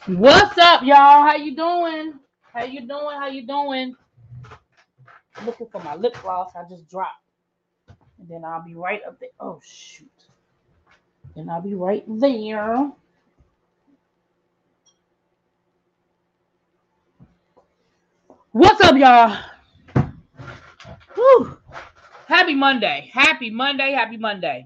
What's up, y'all? How you doing? How you doing? How you doing? Looking for my lip gloss. I just dropped, and then I'll be right up there. Oh shoot! Then I'll be right there. What's up, y'all? Whew. Happy Monday. Happy Monday. Happy Monday.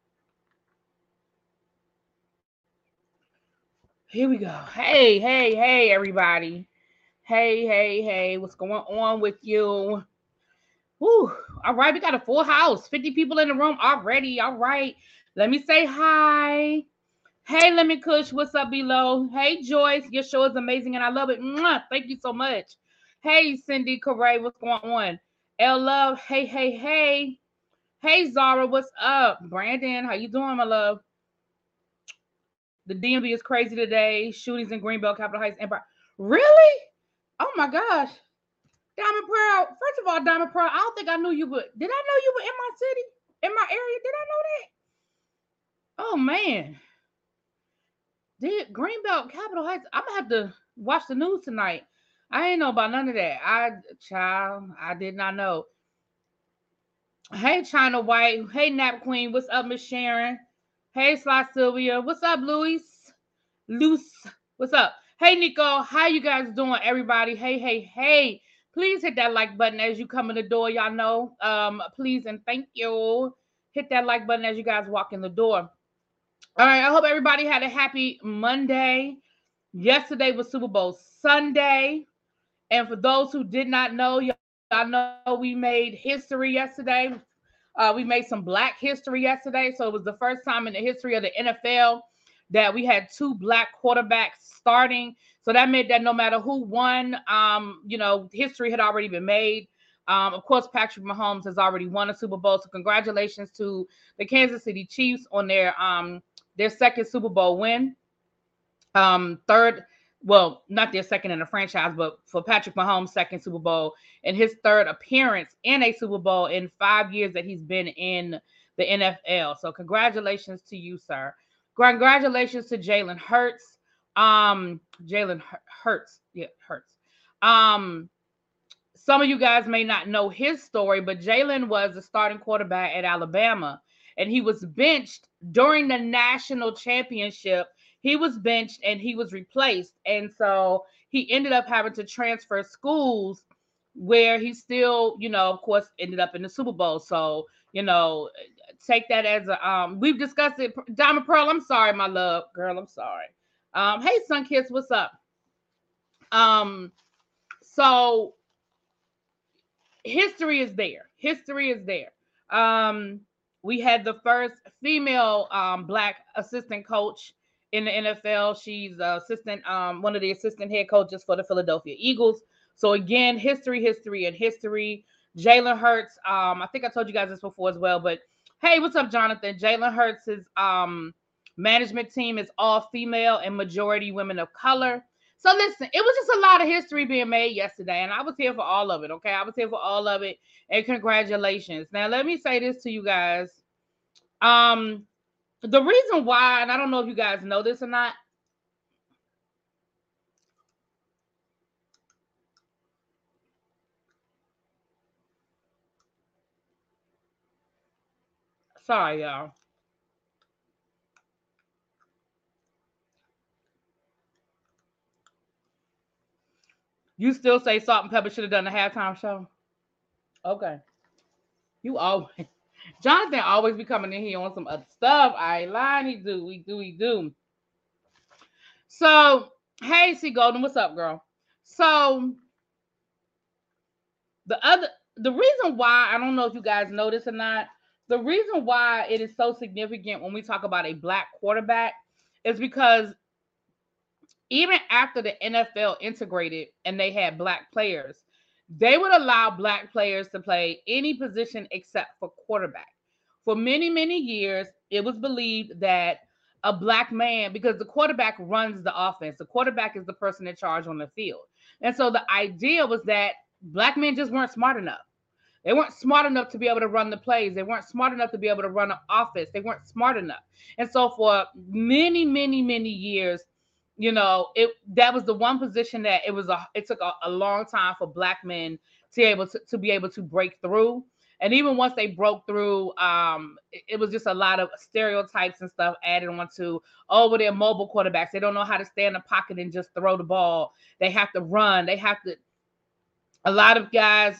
Here we go. Hey, hey, hey, everybody. Hey, hey, hey. What's going on with you? Whew. All right, we got a full house. 50 people in the room already. All right. Let me say hi. Hey, Lemon Kush, what's up below? Hey, Joyce, your show is amazing and I love it. Mwah, thank you so much. Hey, Cindy Correa, what's going on? L Love, hey, hey, hey. Hey, Zara, what's up? Brandon, how you doing, my love? The DMV is crazy today. Shootings in Greenbelt, Capitol Heights, Empire. Really? Oh my gosh. Diamond Pearl. First of all, Diamond Pearl, I don't think I knew you, but did I know you were in my city? In my area? Did I know that? Oh man. Did Greenbelt, Capitol Heights? I'm gonna have to watch the news tonight. I ain't know about none of that. I did not know. Hey, China White. Hey, Nap Queen. What's up, Miss Sharon? Hey, Sly Sylvia. What's up, Luis? Luce. What's up? Hey, Nico. How you guys doing, everybody? Hey, hey, hey. Please hit that like button as you come in the door. Y'all know. Please and thank you. Hit that like button as you guys walk in the door. All right. I hope everybody had a happy Monday. Yesterday was Super Bowl Sunday. And for those who did not know, y'all know we made history yesterday. We made some black history yesterday. So it was the first time in the history of the NFL that we had two black quarterbacks starting. So that meant that no matter who won, history had already been made. Of course, Patrick Mahomes has already won a Super Bowl. So congratulations to the Kansas City Chiefs on their second Super Bowl win. Third, well, not their second in the franchise, but for Patrick Mahomes' second Super Bowl and his third appearance in a Super Bowl in 5 years that he's been in the NFL. So congratulations to you, sir. Congratulations to Jalen Hurts. Jalen Hurts. Yeah, Hurts. Um, some of you guys may not know his story, but Jalen was a starting quarterback at Alabama, and he was benched during the national championship. He was benched and he was replaced. And so he ended up having to transfer schools where he still, of course, ended up in the Super Bowl. So, take that as we've discussed it. Diamond Pearl, I'm sorry, my love. Girl, I'm sorry. Hey, Sunkiss, what's up? Um, so history is there. History is there. Um, we had the first female black assistant coach in the NFL. She's one of the assistant head coaches for the Philadelphia Eagles. So again, history, history, and history. Jalen Hurts. I think I told you guys this before as well, but hey, what's up, Jonathan? Jalen Hurts' management team is all female and majority women of color. So listen, it was just a lot of history being made yesterday, and I was here for all of it. Okay, I was here for all of it, and congratulations. Now, let me say this to you guys. Um, the reason why, and I don't know if you guys know this or not. Sorry, y'all. You still say Salt and Pepper should have done the halftime show? Okay. You always, Jonathan always be coming in here on some other stuff. I ain't lying. He do. We do. We do. So, hey, C Golden, what's up, girl? So the other, the reason why, I don't know if you guys know this or not, the reason why it is so significant when we talk about a black quarterback is because even after the NFL integrated and they had black players, they would allow black players to play any position except for quarterback. For many, many years, it was believed that a black man, because the quarterback runs the offense, the quarterback is the person in charge on the field. And so the idea was that black men just weren't smart enough. They weren't smart enough to be able to run the plays. They weren't smart enough to be able to run an offense. They weren't smart enough. And so for many, many, many years, that was the one position that it took a long time for black men to be able to break through. And even once they broke through, it was just a lot of stereotypes and stuff added on to, oh, well, they're mobile quarterbacks. They don't know how to stay in the pocket and just throw the ball. They have to run. A lot of guys,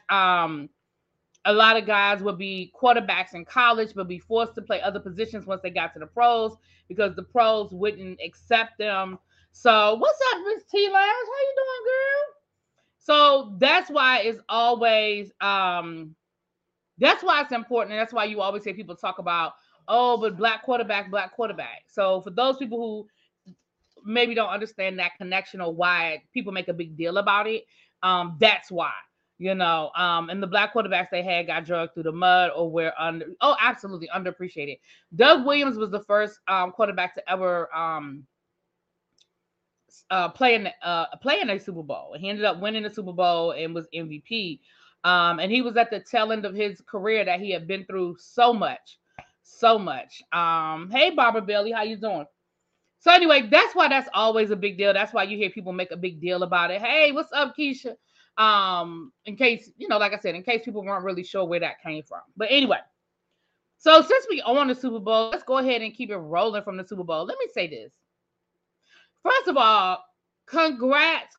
would be quarterbacks in college, but be forced to play other positions once they got to the pros because the pros wouldn't accept them. So, what's up, Miss T Lounge? How you doing, girl? So that's why it's always that's why it's important, and that's why you always hear people talk about, oh, but black quarterback. So for those people who maybe don't understand that connection or why people make a big deal about it, that's why. And the black quarterbacks they had got dragged through the mud or were absolutely underappreciated. Doug Williams was the first quarterback to ever play in a Super Bowl. He ended up winning the Super Bowl and was MVP. And he was at the tail end of his career that he had been through so much. Hey, Barbara Bailey, how you doing? So anyway, that's why that's always a big deal. That's why you hear people make a big deal about it. Hey, what's up, Keisha? In case, like I said, in case people weren't really sure where that came from. But anyway, so since we own the Super Bowl, let's go ahead and keep it rolling from the Super Bowl. Let me say this. First of all, congrats,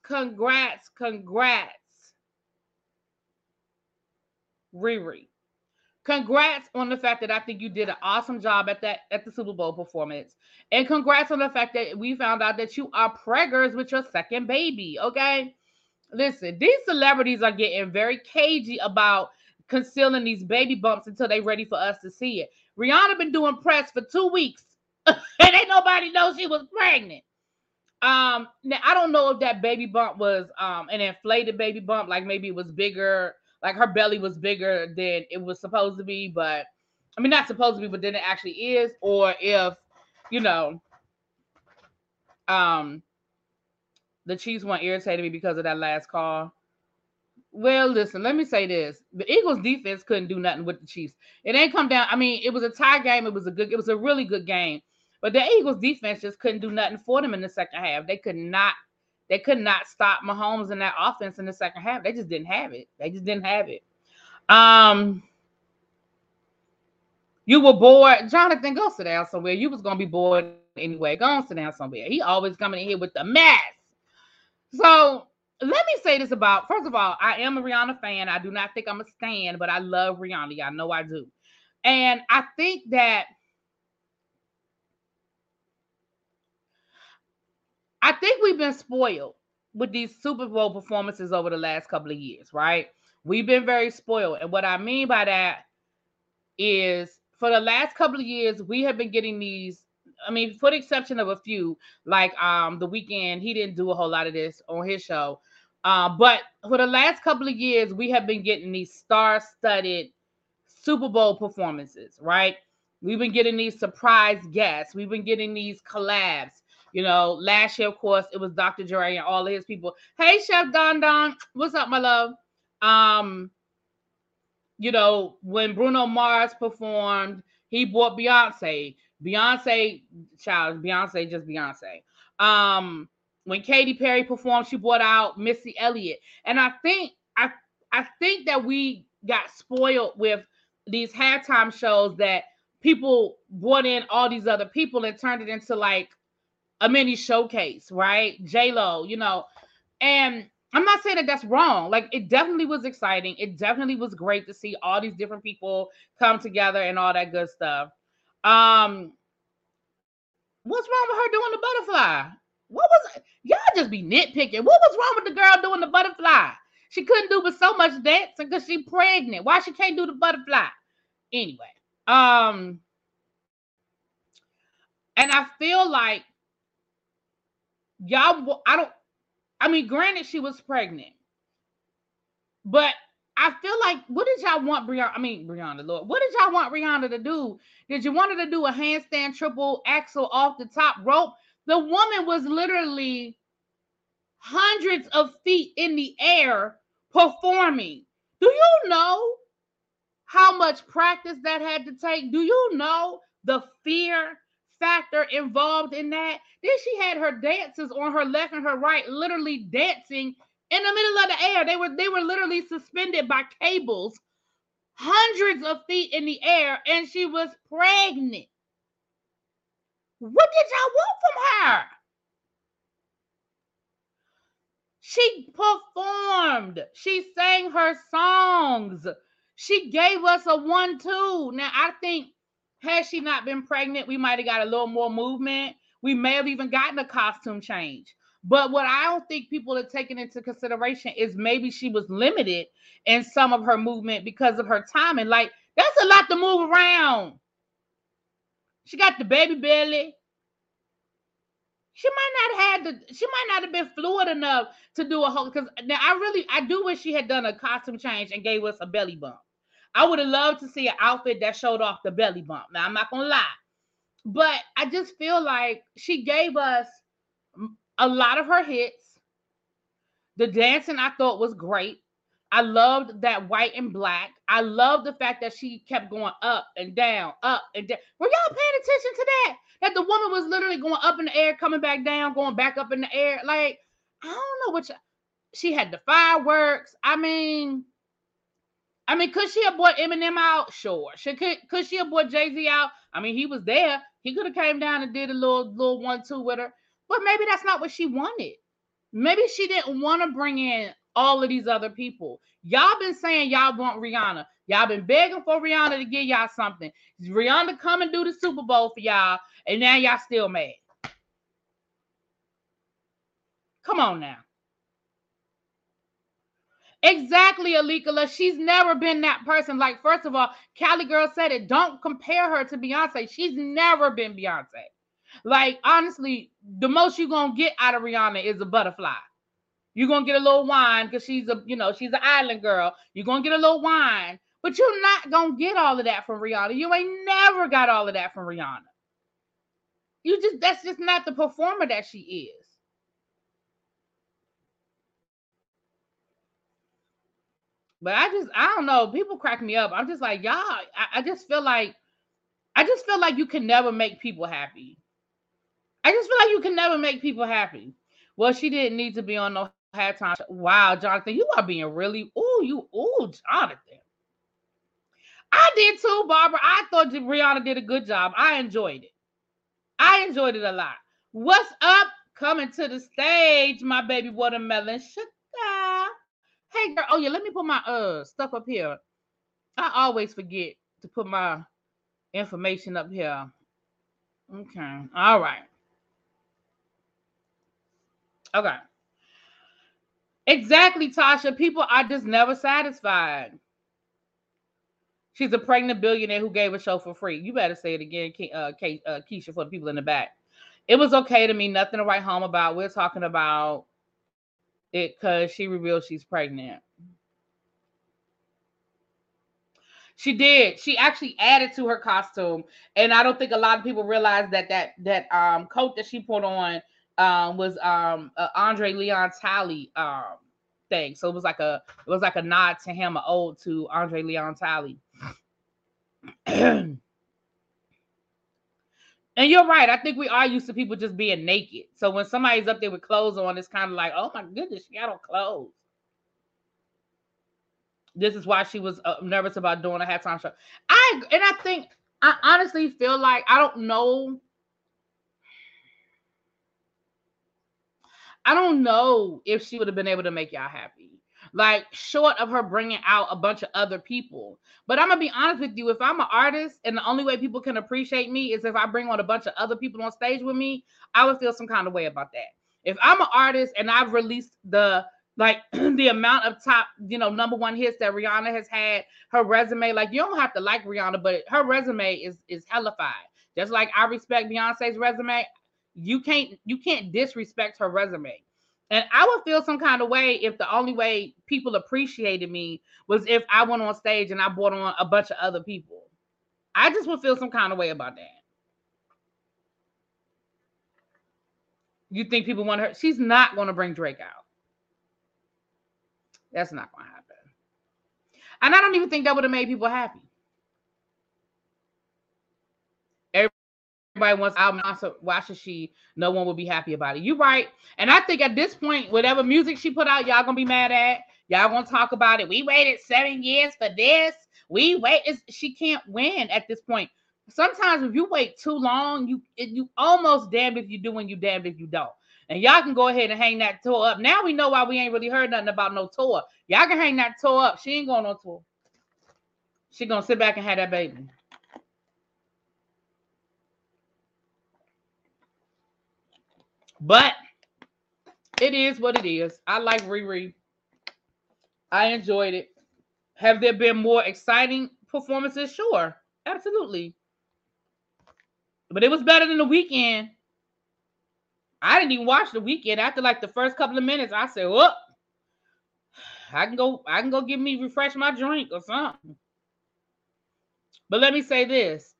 Riri. Congrats on the fact that I think you did an awesome job at the Super Bowl performance. And congrats on the fact that we found out that you are preggers with your second baby, okay? Listen, these celebrities are getting very cagey about concealing these baby bumps until they're ready for us to see it. Rihanna been doing press for 2 weeks and ain't nobody know she was pregnant. Now I don't know if that baby bump was an inflated baby bump, like maybe it was bigger, like her belly was bigger than it was supposed to be, but I mean not supposed to be, but then it actually is, or if the Chiefs weren't irritated me because of that last call. Well, listen, let me say this. The Eagles defense couldn't do nothing with the Chiefs. It ain't come down. I mean, it was a tie game. It was a really good game. But the Eagles defense just couldn't do nothing for them in the second half. They could not stop Mahomes and that offense in the second half. They just didn't have it. You were bored. Jonathan, go sit down somewhere. You was gonna be bored anyway. Go on, sit down somewhere. He always coming in here with the mess. So let me say this about, first of all, I am a Rihanna fan. I do not think I'm a stan, but I love Rihanna. Y'all know I do. And I think we've been spoiled with these Super Bowl performances over the last couple of years, right? We've been very spoiled. And what I mean by that is for the last couple of years, we have been getting these, I mean, for the exception of a few, like The Weeknd, he didn't do a whole lot of this on his show. But for the last couple of years, we have been getting these star-studded Super Bowl performances, right? We've been getting these surprise guests. We've been getting these collabs. Last year, of course, it was Dr. Dre and all of his people. Hey, Chef Don Don, what's up, my love? When Bruno Mars performed, he brought Beyonce. Beyonce, just Beyonce. When Katy Perry performed, she brought out Missy Elliott. And I think that we got spoiled with these halftime shows that people brought in all these other people and turned it into like a mini showcase, right? J-Lo, and I'm not saying that that's wrong. Like, it definitely was exciting. It definitely was great to see all these different people come together and all that good stuff. What's wrong with her doing the butterfly? What was it? Y'all just be nitpicking. What was wrong with the girl doing the butterfly? She couldn't do but so much dancing because she's pregnant. Why she can't do the butterfly? Anyway, and I feel like granted she was pregnant, but I feel like, what did y'all want Brianna, Lord, what did y'all want Rihanna to do? Did you want her to do a handstand triple axel off the top rope? The woman was literally hundreds of feet in the air performing. Do you know how much practice that had to take? Do you know the fear, factor involved in that. Then she had her dancers on her left and her right, literally dancing in the middle of the air. They were literally suspended by cables, hundreds of feet in the air, and she was pregnant. What did y'all want from her? She performed. She sang her songs. She gave us a 1-2. Now, I think had she not been pregnant, we might have got a little more movement. We may have even gotten a costume change. But what I don't think people are taking into consideration is maybe she was limited in some of her movement because of her timing. Like, that's a lot to move around. She got the baby belly. She might not have been fluid enough to do a whole, because now I do wish she had done a costume change and gave us a belly bump. I would have loved to see an outfit that showed off the belly bump. Now, I'm not gonna lie, but I just feel like she gave us a lot of her hits. The dancing I thought was great. I loved that white and black. I love the fact that she kept going up and down, up and down. Were y'all paying attention to that? That the woman was literally going up in the air, coming back down, going back up in the air. Like, I don't know what she had the fireworks. I mean, could she have brought Eminem out? Sure. Could she have brought Jay-Z out? I mean, he was there. He could have came down and did a little 1-2 with her. But maybe that's not what she wanted. Maybe she didn't want to bring in all of these other people. Y'all been saying y'all want Rihanna. Y'all been begging for Rihanna to give y'all something. Rihanna come and do the Super Bowl for y'all, and now y'all still mad. Come on now. Exactly, Alikala. She's never been that person. Like, first of all, Cali Girl said it. Don't compare her to Beyonce. She's never been Beyonce. Like, honestly, the most you're going to get out of Rihanna is a butterfly. You're going to get a little wine because she's an island girl. You're going to get a little wine. But you're not going to get all of that from Rihanna. You ain't never got all of that from Rihanna. That's just not the performer that she is. But I don't know. People crack me up. I'm just like, y'all, I just feel like you can never make people happy. I just feel like you can never make people happy. Well, she didn't need to be on no halftime. Wow, Jonathan, you are being really, Jonathan. I did too, Barbara. I thought Rihanna did a good job. I enjoyed it. I enjoyed it a lot. What's up? Coming to the stage, my baby watermelon. Hey, girl. Oh, yeah, let me put my stuff up here. I always forget to put my information up here. Okay. All right. Okay. Exactly, Tasha. People are just never satisfied. She's a pregnant billionaire who gave a show for free. You better say it again, Keisha, for the people in the back. It was okay to me. Nothing to write home about. We're talking about it because she revealed she's pregnant. She did. She actually added to her costume, and I don't think a lot of people realize that coat that she put on was Andre Leon Talley thing. So it was like a nod to him, an ode to Andre Leon Talley. And you're right. I think we are used to people just being naked. So when somebody's up there with clothes on, it's kind of like, oh my goodness, she got on clothes. This is why she was nervous about doing a halftime show. I honestly feel like, I don't know if she would have been able to make y'all happy. Like, short of her bringing out a bunch of other people. But I'm going to be honest with you. If I'm an artist and the only way people can appreciate me is if I bring on a bunch of other people on stage with me, I would feel some kind of way about that. If I'm an artist and I've released the amount of top, number one hits that Rihanna has had, her resume, like, you don't have to like Rihanna, but her resume is hellified. Just like I respect Beyonce's resume, you can't disrespect her resume. And I would feel some kind of way if the only way people appreciated me was if I went on stage and I brought on a bunch of other people. I just would feel some kind of way about that. You think people want her? She's not going to bring Drake out. That's not going to happen. And I don't even think that would have made people happy. wants album. So why should she? No one will be happy about it. You're right. And I think at this point, whatever music she put out, y'all gonna be mad at. Y'all gonna talk about it. We waited 7 years for this. She can't win at this point. Sometimes if you wait too long, you almost damned if you do and you damned if you don't. And y'all can go ahead and hang that tour up. Now we know why we ain't really heard nothing about no tour. Y'all can hang that tour up. She ain't going on tour. She gonna sit back and have that baby. But it is what it is. I like Riri. I enjoyed it. Have there been more exciting performances? Sure. Absolutely. But it was better than The Weeknd. I didn't even watch The Weeknd. After like the first couple of minutes, I said, "Whoop, I can go get me refresh my drink or something." But let me say this.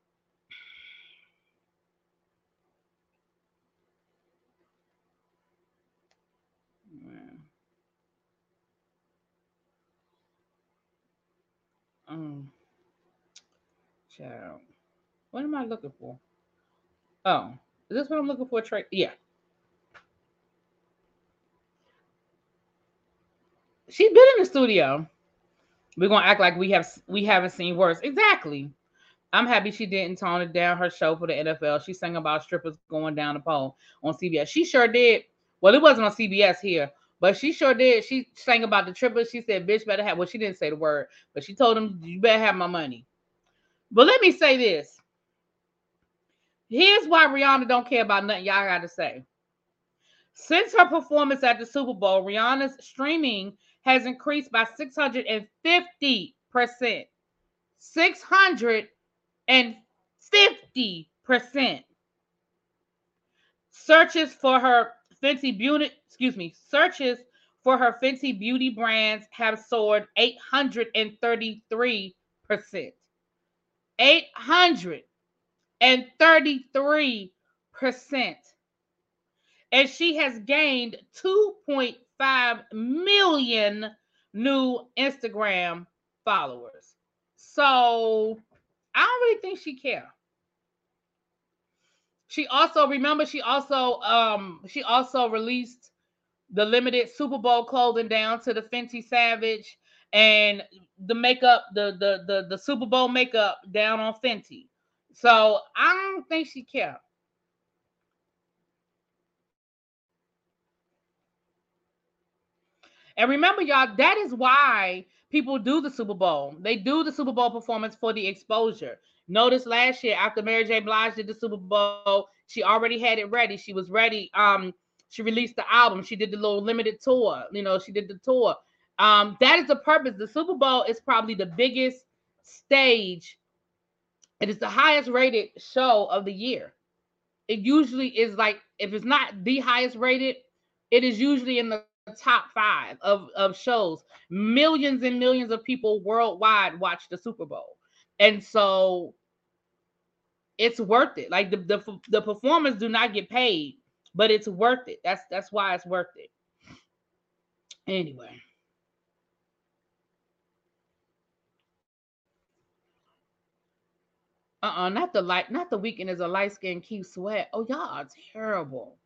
Child. What am I looking for? Oh, is this what I'm looking for? Yeah. She's been in the studio. We're gonna act like we haven't seen worse. Exactly. I'm happy she didn't tone it down her show for the NFL. She sang about strippers going down the pole on CBS. She sure did. Well, it wasn't on CBS here, but she sure did. She sang about the strippers. She said, "Bitch, better have." Well, she didn't say the word, but she told them, "You better have my money." But let me say this. Here's why Rihanna don't care about nothing y'all got to say. Since her performance at the Super Bowl, Rihanna's streaming has increased by 650%. 650%. Searches for her Fenty Beauty brands have soared 833%. 833%. And she has gained 2.5 million new Instagram followers. So I don't really think she cares. She also released the limited Super Bowl clothing down to the Fenty Savage and the makeup, the Super Bowl makeup down on Fenty. So I don't think she cares. And remember, y'all, that is why people do the Super Bowl. They do the Super Bowl performance for the exposure. Notice last year after Mary J. Blige did the Super Bowl, she already had it ready. She was ready. She released the album. She did the little limited tour. She did the tour. That is the purpose. The Super Bowl is probably the biggest stage. It is the highest rated show of the year. It usually is like, if it's not the highest rated, it is usually in the top 5 of shows. Millions and millions of people worldwide watch the Super Bowl. And so it's worth it. Like the performers do not get paid, but it's worth it. That's why it's worth it. Anyway. Not the Weeknd is a light skinned Keith Sweat. Oh, y'all are terrible.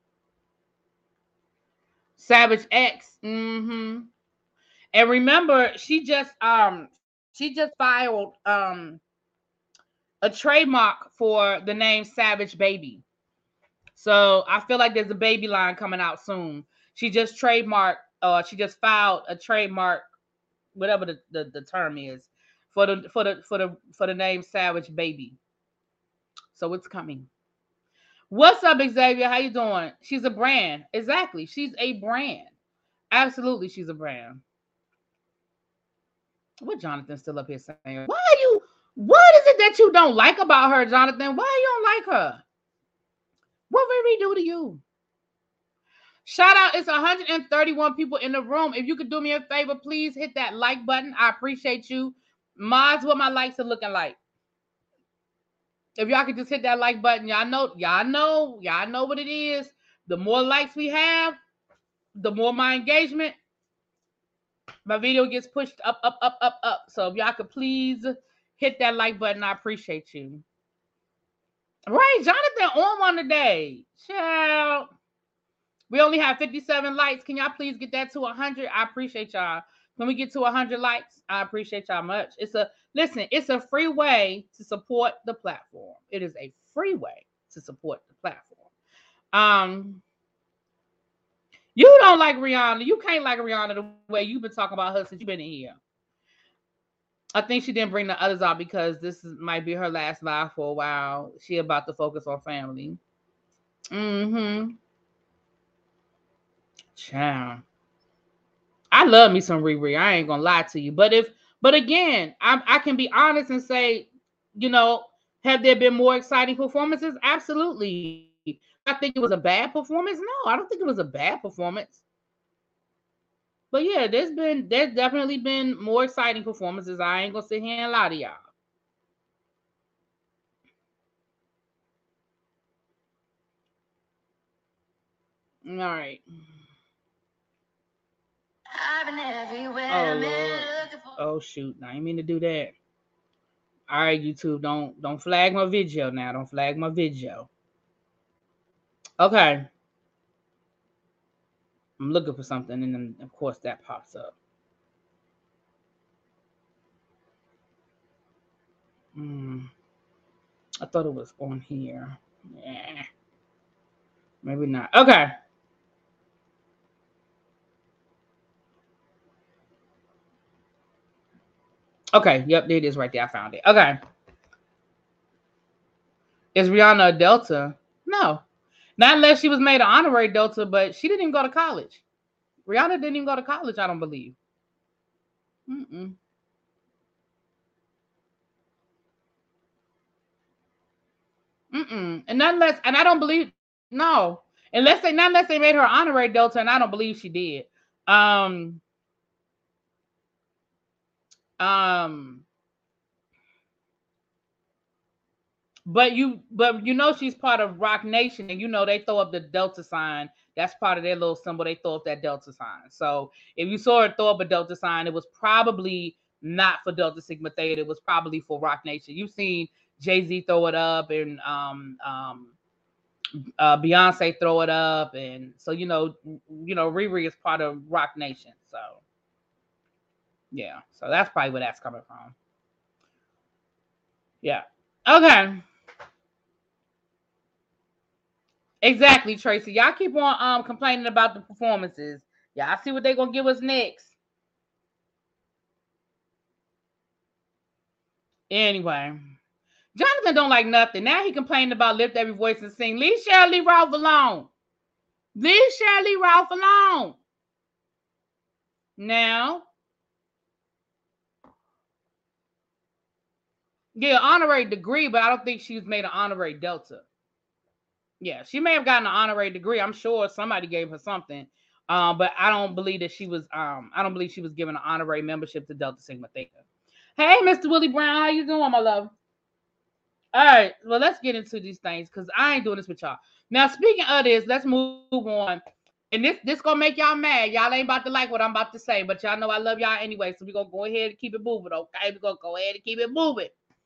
Savage X. Mm-hmm. And remember, she just filed a trademark for the name Savage Baby. So I feel like there's a baby line coming out soon. She just filed a trademark, whatever the term is, for the name Savage Baby. So it's coming. What's up, Xavier? How you doing? She's a brand. Exactly. She's a brand. Absolutely, she's a brand. What Jonathan's still up here saying? What is it that you don't like about her, Jonathan? Why you don't like her? What did we do to you? Shout out, it's 131 people in the room. If you could do me a favor, please hit that like button. I appreciate you. Mods, what my likes are looking like. If y'all could just hit that like button, y'all know what it is. The more likes we have, the more my engagement. My video gets pushed up, up, up, up, up. So if y'all could please hit that like button, I appreciate you. Right, Jonathan on one today. Child. We only have 57 likes. Can y'all please get that to 100? I appreciate y'all. When we get to 100 likes, I appreciate y'all much. It's a free way to support the platform. It is a free way to support the platform. Um, you don't like Rihanna. You can't like Rihanna the way you've been talking about her since you've been in here. I think she didn't bring the others out because might be her last live for a while. She about to focus on family. Mm-hmm. Child. I love me some Riri. I ain't gonna lie to you. But again, I can be honest and say, you know, have there been more exciting performances? Absolutely. Do I think it was a bad performance? No, I don't think it was a bad performance. But yeah, there's definitely been more exciting performances. I ain't gonna sit here and lie to y'all. All right. Oh Lord. Oh shoot. I didn't mean to do that. All right, YouTube. Don't flag my video now. Don't flag my video. Okay. I'm looking for something, and then of course that pops up. Hmm. I thought it was on here. Yeah. Maybe not. Okay. Okay. Yep, there it is right there. I found it. Okay. Is Rihanna a Delta? No. Not unless she was made an honorary Delta, but she didn't even go to college. Rihanna didn't even go to college, I don't believe. Mm-mm. Mm-mm. And not unless, and I don't believe, no. Not unless they made her honorary Delta, and I don't believe she did. Um, um, but you know she's part of Rock Nation, and you know they throw up the Delta sign. That's part of their little symbol. They throw up that Delta sign. So if you saw her throw up a Delta sign, it was probably not for Delta Sigma Theta. It was probably for Rock Nation. You've seen Jay-Z throw it up, and Beyonce throw it up, and so Riri is part of Rock Nation. So yeah, so that's probably where that's coming from. Yeah. Okay. Exactly, Tracy. Y'all keep on complaining about the performances. Y'all see what they gonna give us next. Anyway, Jonathan don't like nothing. Now he complaining about lift every voice and sing. Leave Shirley Ralph alone. Leave Shirley Ralph alone. Now, yeah, honorary degree, but I don't think she's made an honorary Delta. Yeah, she may have gotten an honorary degree. I'm sure somebody gave her something. But I don't believe that she was. I don't believe she was given an honorary membership to Delta Sigma Theta. Hey, Mr. Willie Brown, how you doing, my love? All right, well, let's get into these things because I ain't doing this with y'all. Now, speaking of this, let's move on. And this gonna make y'all mad. Y'all ain't about to like what I'm about to say, but y'all know I love y'all anyway. So we're gonna go ahead and keep it moving, okay? We're gonna go ahead and keep it moving.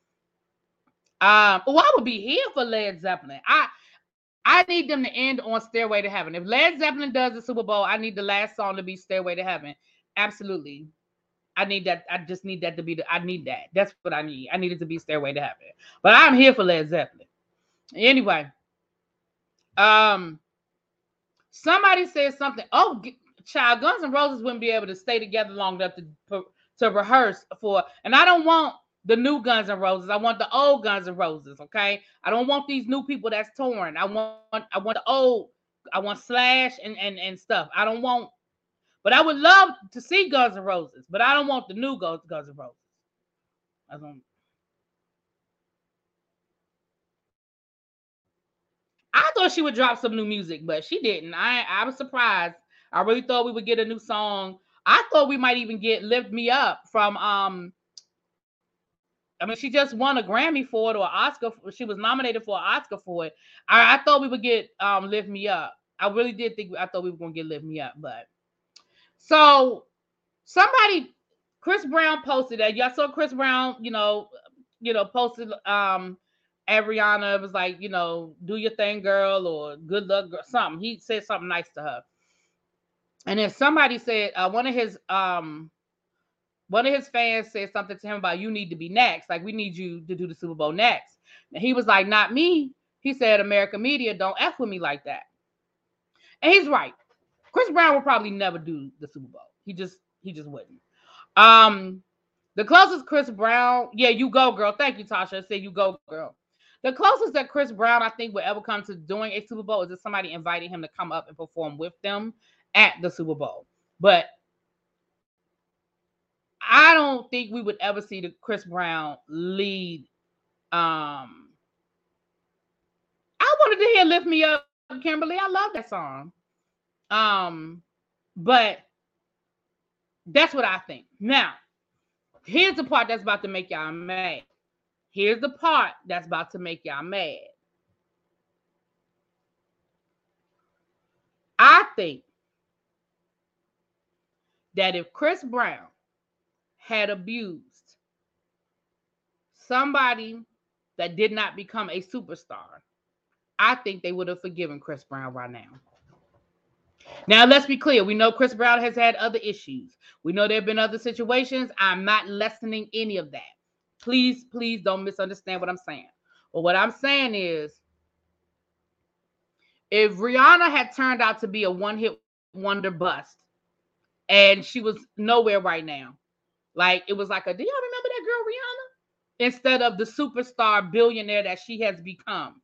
I would be here for Led Zeppelin. I need them to end on Stairway to Heaven. If Led Zeppelin does the Super Bowl, I need the last song to be Stairway to Heaven. Absolutely. I need that. I just need that to be I need that. That's what I need. I need it to be Stairway to Heaven. But I'm here for Led Zeppelin. Anyway, um, somebody said something. Oh, child, Guns N' Roses wouldn't be able to stay together long enough to rehearse for. And I don't want the new Guns N' Roses. I want the old Guns N' Roses. Okay, I don't want these new people that's touring. I want the old. I want Slash and stuff. I don't want. But I would love to see Guns N' Roses. But I don't want the new Guns N' Roses. I don't. I thought she would drop some new music, but she didn't. I was surprised. I really thought we would get a new song. I thought we might even get "Lift Me Up" from. I mean, she just won a Grammy for it or Oscar. She was nominated for an Oscar for it. I thought we would get "Lift Me Up." I really did think. I thought we were gonna get "Lift Me Up," but so somebody, Chris Brown posted that. Y'all saw Chris Brown, posted at Rihanna. It was like, you know, do your thing, girl, or good luck, girl, something. He said something nice to her. And then somebody said, one of his fans said something to him about, you need to be next. Like, we need you to do the Super Bowl next. And he was like, not me. He said, American media, don't F with me like that. And he's right. Chris Brown will probably never do the Super Bowl. He just wouldn't. The closest Chris Brown, yeah, you go, girl. Thank you, Tasha. I said you go, girl. The closest that Chris Brown, I think, will ever come to doing a Super Bowl is if somebody inviting him to come up and perform with them at the Super Bowl. But I don't think we would ever see the Chris Brown lead. I wanted to hear "Lift Me Up," Kimberly. I love that song. But that's what I think. Now, here's the part that's about to make y'all mad. Here's the part that's about to make y'all mad. I think that if Chris Brown had abused somebody that did not become a superstar, I think they would have forgiven Chris Brown right now. Now, let's be clear. We know Chris Brown has had other issues. We know there have been other situations. I'm not lessening any of that. Please, please don't misunderstand what I'm saying. But what I'm saying is, if Rihanna had turned out to be a one-hit wonder bust and she was nowhere right now, like it was like do y'all remember that girl Rihanna? Instead of the superstar billionaire that she has become.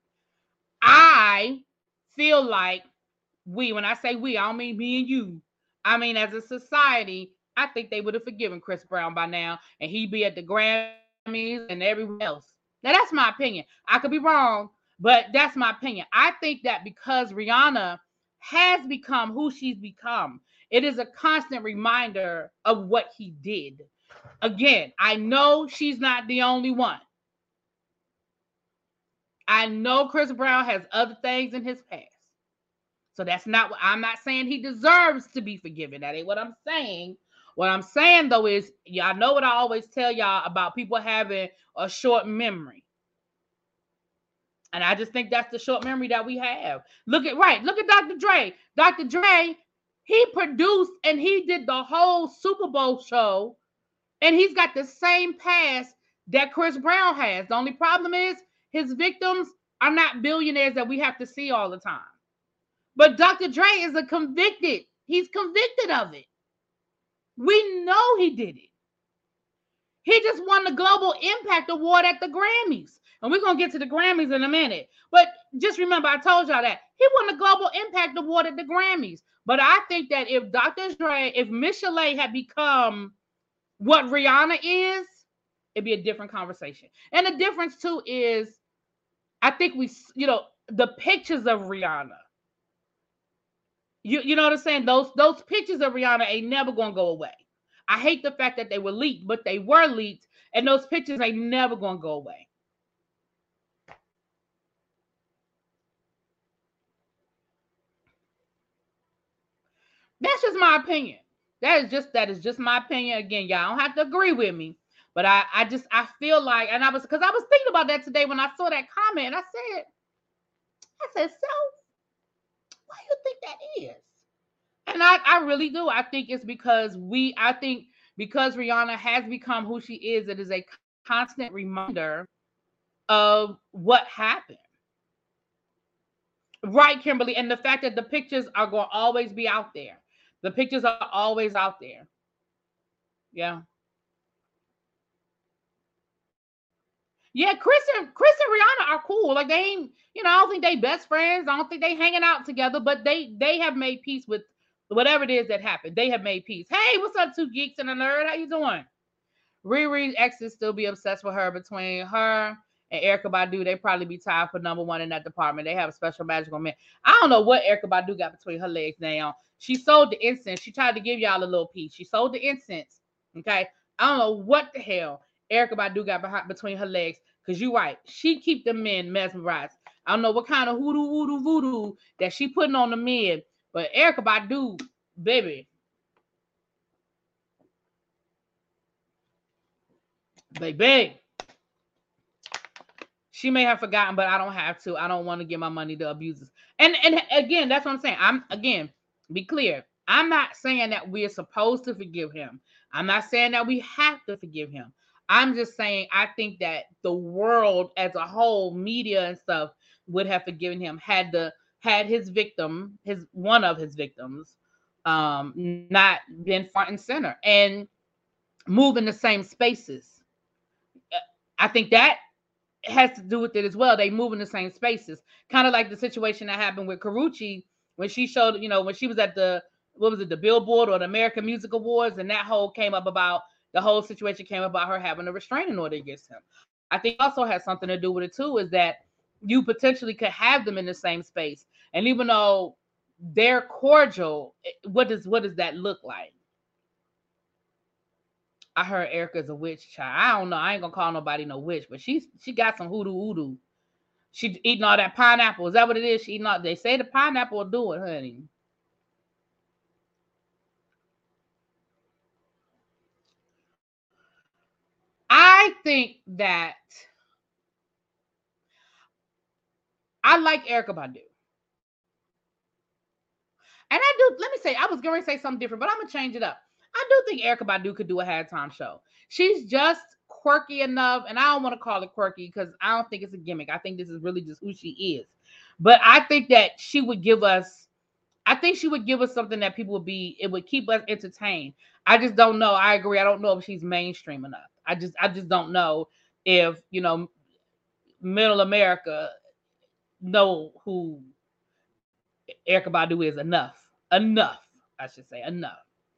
I feel like when I say we, I don't mean me and you. I mean, as a society, I think they would have forgiven Chris Brown by now, and he'd be at the Grammys and everywhere else. Now, that's my opinion. I could be wrong, but that's my opinion. I think that because Rihanna has become who she's become, it is a constant reminder of what he did. Again, I know she's not the only one. I know Chris Brown has other things in his past. So that's not what I'm not saying he deserves to be forgiven. That ain't what I'm saying. What I'm saying, though, is y'all know what I always tell y'all about people having a short memory. And I just think that's the short memory that we have. Look at Dr. Dre. Dr. Dre, he produced and he did the whole Super Bowl show, and he's got the same past that Chris Brown has. The only problem is his victims are not billionaires that we have to see all the time. But Dr. Dre is he's convicted of it. We know he did it. He just won the Global Impact Award at the Grammys. And we're going to get to the Grammys in a minute. But just remember, I told y'all that. He won the Global Impact Award at the Grammys. But I think that if Dr. Dre, if Miss Chalet had become what Rihanna is, it'd be a different conversation. And the difference, too, is I think the pictures of Rihanna, you know what I'm saying? Those pictures of Rihanna ain't never gonna go away. I hate the fact that they were leaked, but they were leaked, and those pictures ain't never gonna go away. That's just my opinion. That is just my opinion. Again, y'all don't have to agree with me, but I feel like, and I was thinking about that today when I saw that comment, and I said, so why do you think that is? And I really do. I think it's because because Rihanna has become who she is, it is a constant reminder of what happened. Right, Kimberly. And the fact that the pictures are going to always be out there. The pictures are always out there. Yeah. Yeah, Chris and Rihanna are cool. Like, they ain't, I don't think they best friends. I don't think they hanging out together, but they have made peace with whatever it is that happened. They have made peace. Hey, what's up, two geeks and a nerd? How you doing? Riri's exes still be obsessed with her. Between her and Erykah Badu, they probably be tied for number one in that department. They have a special magical man. I don't know what Erykah Badu got between her legs now. She sold the incense. She tried to give y'all a little piece. She sold the incense. Okay. I don't know what the hell Erykah Badu got between her legs. Because you're right. She keep the men mesmerized. I don't know what kind of voodoo that she putting on the men. But Erykah Badu, baby. Baby. She may have forgotten, but I don't have to. I don't want to give my money to abusers. And again, that's what I'm saying. I'm again, be clear. I'm not saying that we're supposed to forgive him. I'm not saying that we have to forgive him. I'm just saying I think that the world as a whole, media and stuff, would have forgiven him had his victim, his one of his victims, not been front and center and move in the same spaces. I think that has to do with it as well. They move in the same spaces, kind of like the situation that happened with Karrueche when she showed, when she was at the what was it, the Billboard or the American Music Awards, and that whole came up about the whole situation came about her having a restraining order against him. I think also has something to do with it too, is that you potentially could have them in the same space, and even though they're cordial, what does that look like? I heard Erica's a witch child. I don't know. I ain't gonna call nobody no witch, but she got some hoodoo. She eating all that pineapple. Is that what it is? She eating all. They say the pineapple will do it, honey. I think that I like Erykah Badu, and I do. Let me say, I was going to say something different, but I'm gonna change it up. I do think Erykah Badu could do a halftime show. She's just quirky enough, and I don't want to call it quirky because I don't think it's a gimmick. I think this is really just who she is. But I think that she would give us. I think she would give us something that people would be. It would keep us entertained. I just don't know. I agree. I don't know if she's mainstream enough. I just don't know if middle America know who Erykah Badu is enough. Enough, I should say, enough.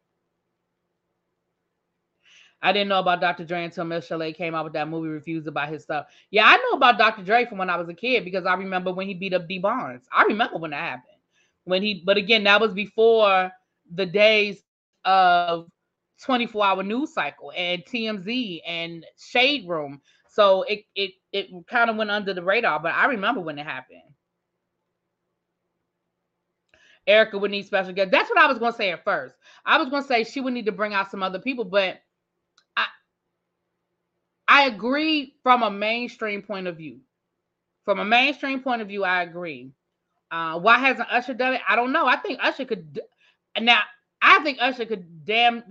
I didn't know about Dr. Dre until Miss Chalet came out with that movie reviews about his stuff. Yeah, I know about Dr. Dre from when I was a kid because I remember when he beat up D Barnes. I remember when that happened. But again, that was before the days of 24-hour news cycle and TMZ and Shade Room. So it kind of went under the radar, but I remember when it happened. Erykah would need special guests. That's what I was going to say at first. I was going to say she would need to bring out some other people, but I agree from a mainstream point of view. From a mainstream point of view, I agree. Why hasn't Usher done it? I don't know. I think Usher could. Now, I think Usher could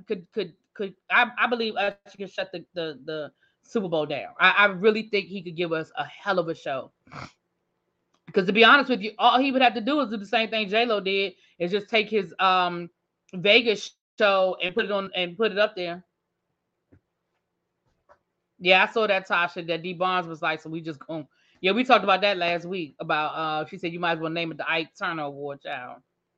I believe Usher could shut the Super Bowl down. I really think he could give us a hell of a show. Because to be honest with you, all he would have to do is do the same thing J-Lo did, is just take his Vegas show and put it up there. Yeah, I saw that, Tasha, that D Barnes was like, so we just going. Yeah, we talked about that last week. About she said you might as well name it the Ike Turner Award, child.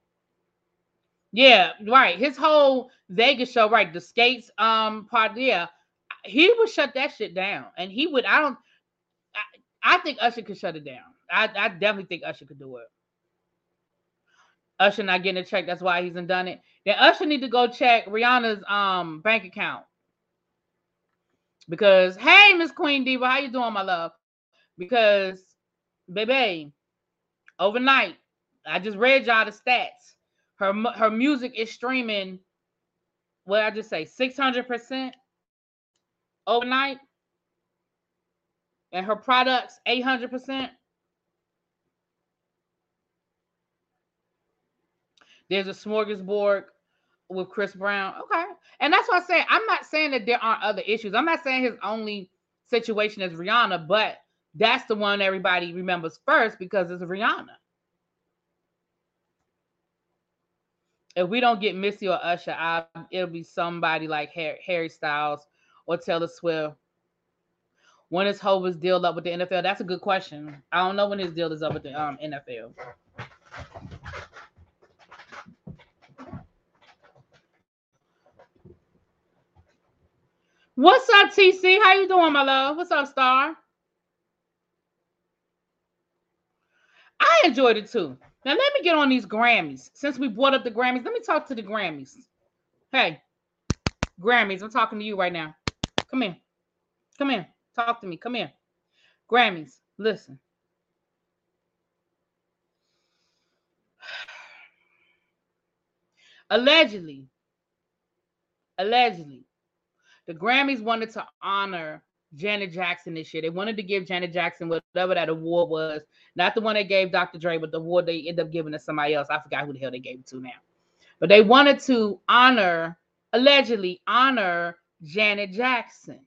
Yeah, right. His whole Vegas show, right? The skates part, yeah. He would shut that shit down. And he would, I think Usher could shut it down. I definitely think Usher could do it. Usher not getting a check, that's why he's done it. Then Usher need to go check Rihanna's bank account. Because hey, Miss Queen Diva, how you doing, my love? Because baby, overnight, I just read y'all the stats. Her music is streaming. What I just say, 600% overnight, and her products 800%. There's a smorgasbord with Chris Brown. Okay, and that's what I say. I'm not saying that there aren't other issues. I'm not saying his only situation is Rihanna, but that's the one everybody remembers first because it's Rihanna. If we don't get Missy or Usher, it'll be somebody like Harry Styles or Taylor Swift. When is Hova's deal up with the NFL? That's a good question. I don't know when his deal is up with the NFL. What's up, TC? How you doing, my love? What's up, Star? I enjoyed it too. Now let me get on these Grammys. Since we brought up the Grammys, let me talk to the Grammys. Hey, Grammys, I'm talking to you right now. Come here. Come here. Talk to me. Come here. Grammys, listen. Allegedly, the Grammys wanted to honor Janet Jackson this year. They wanted to give Janet Jackson whatever that award was, not the one they gave Dr. Dre, but the award they ended up giving to somebody else. I forgot who the hell they gave it to now. But they wanted to allegedly honor Janet Jackson.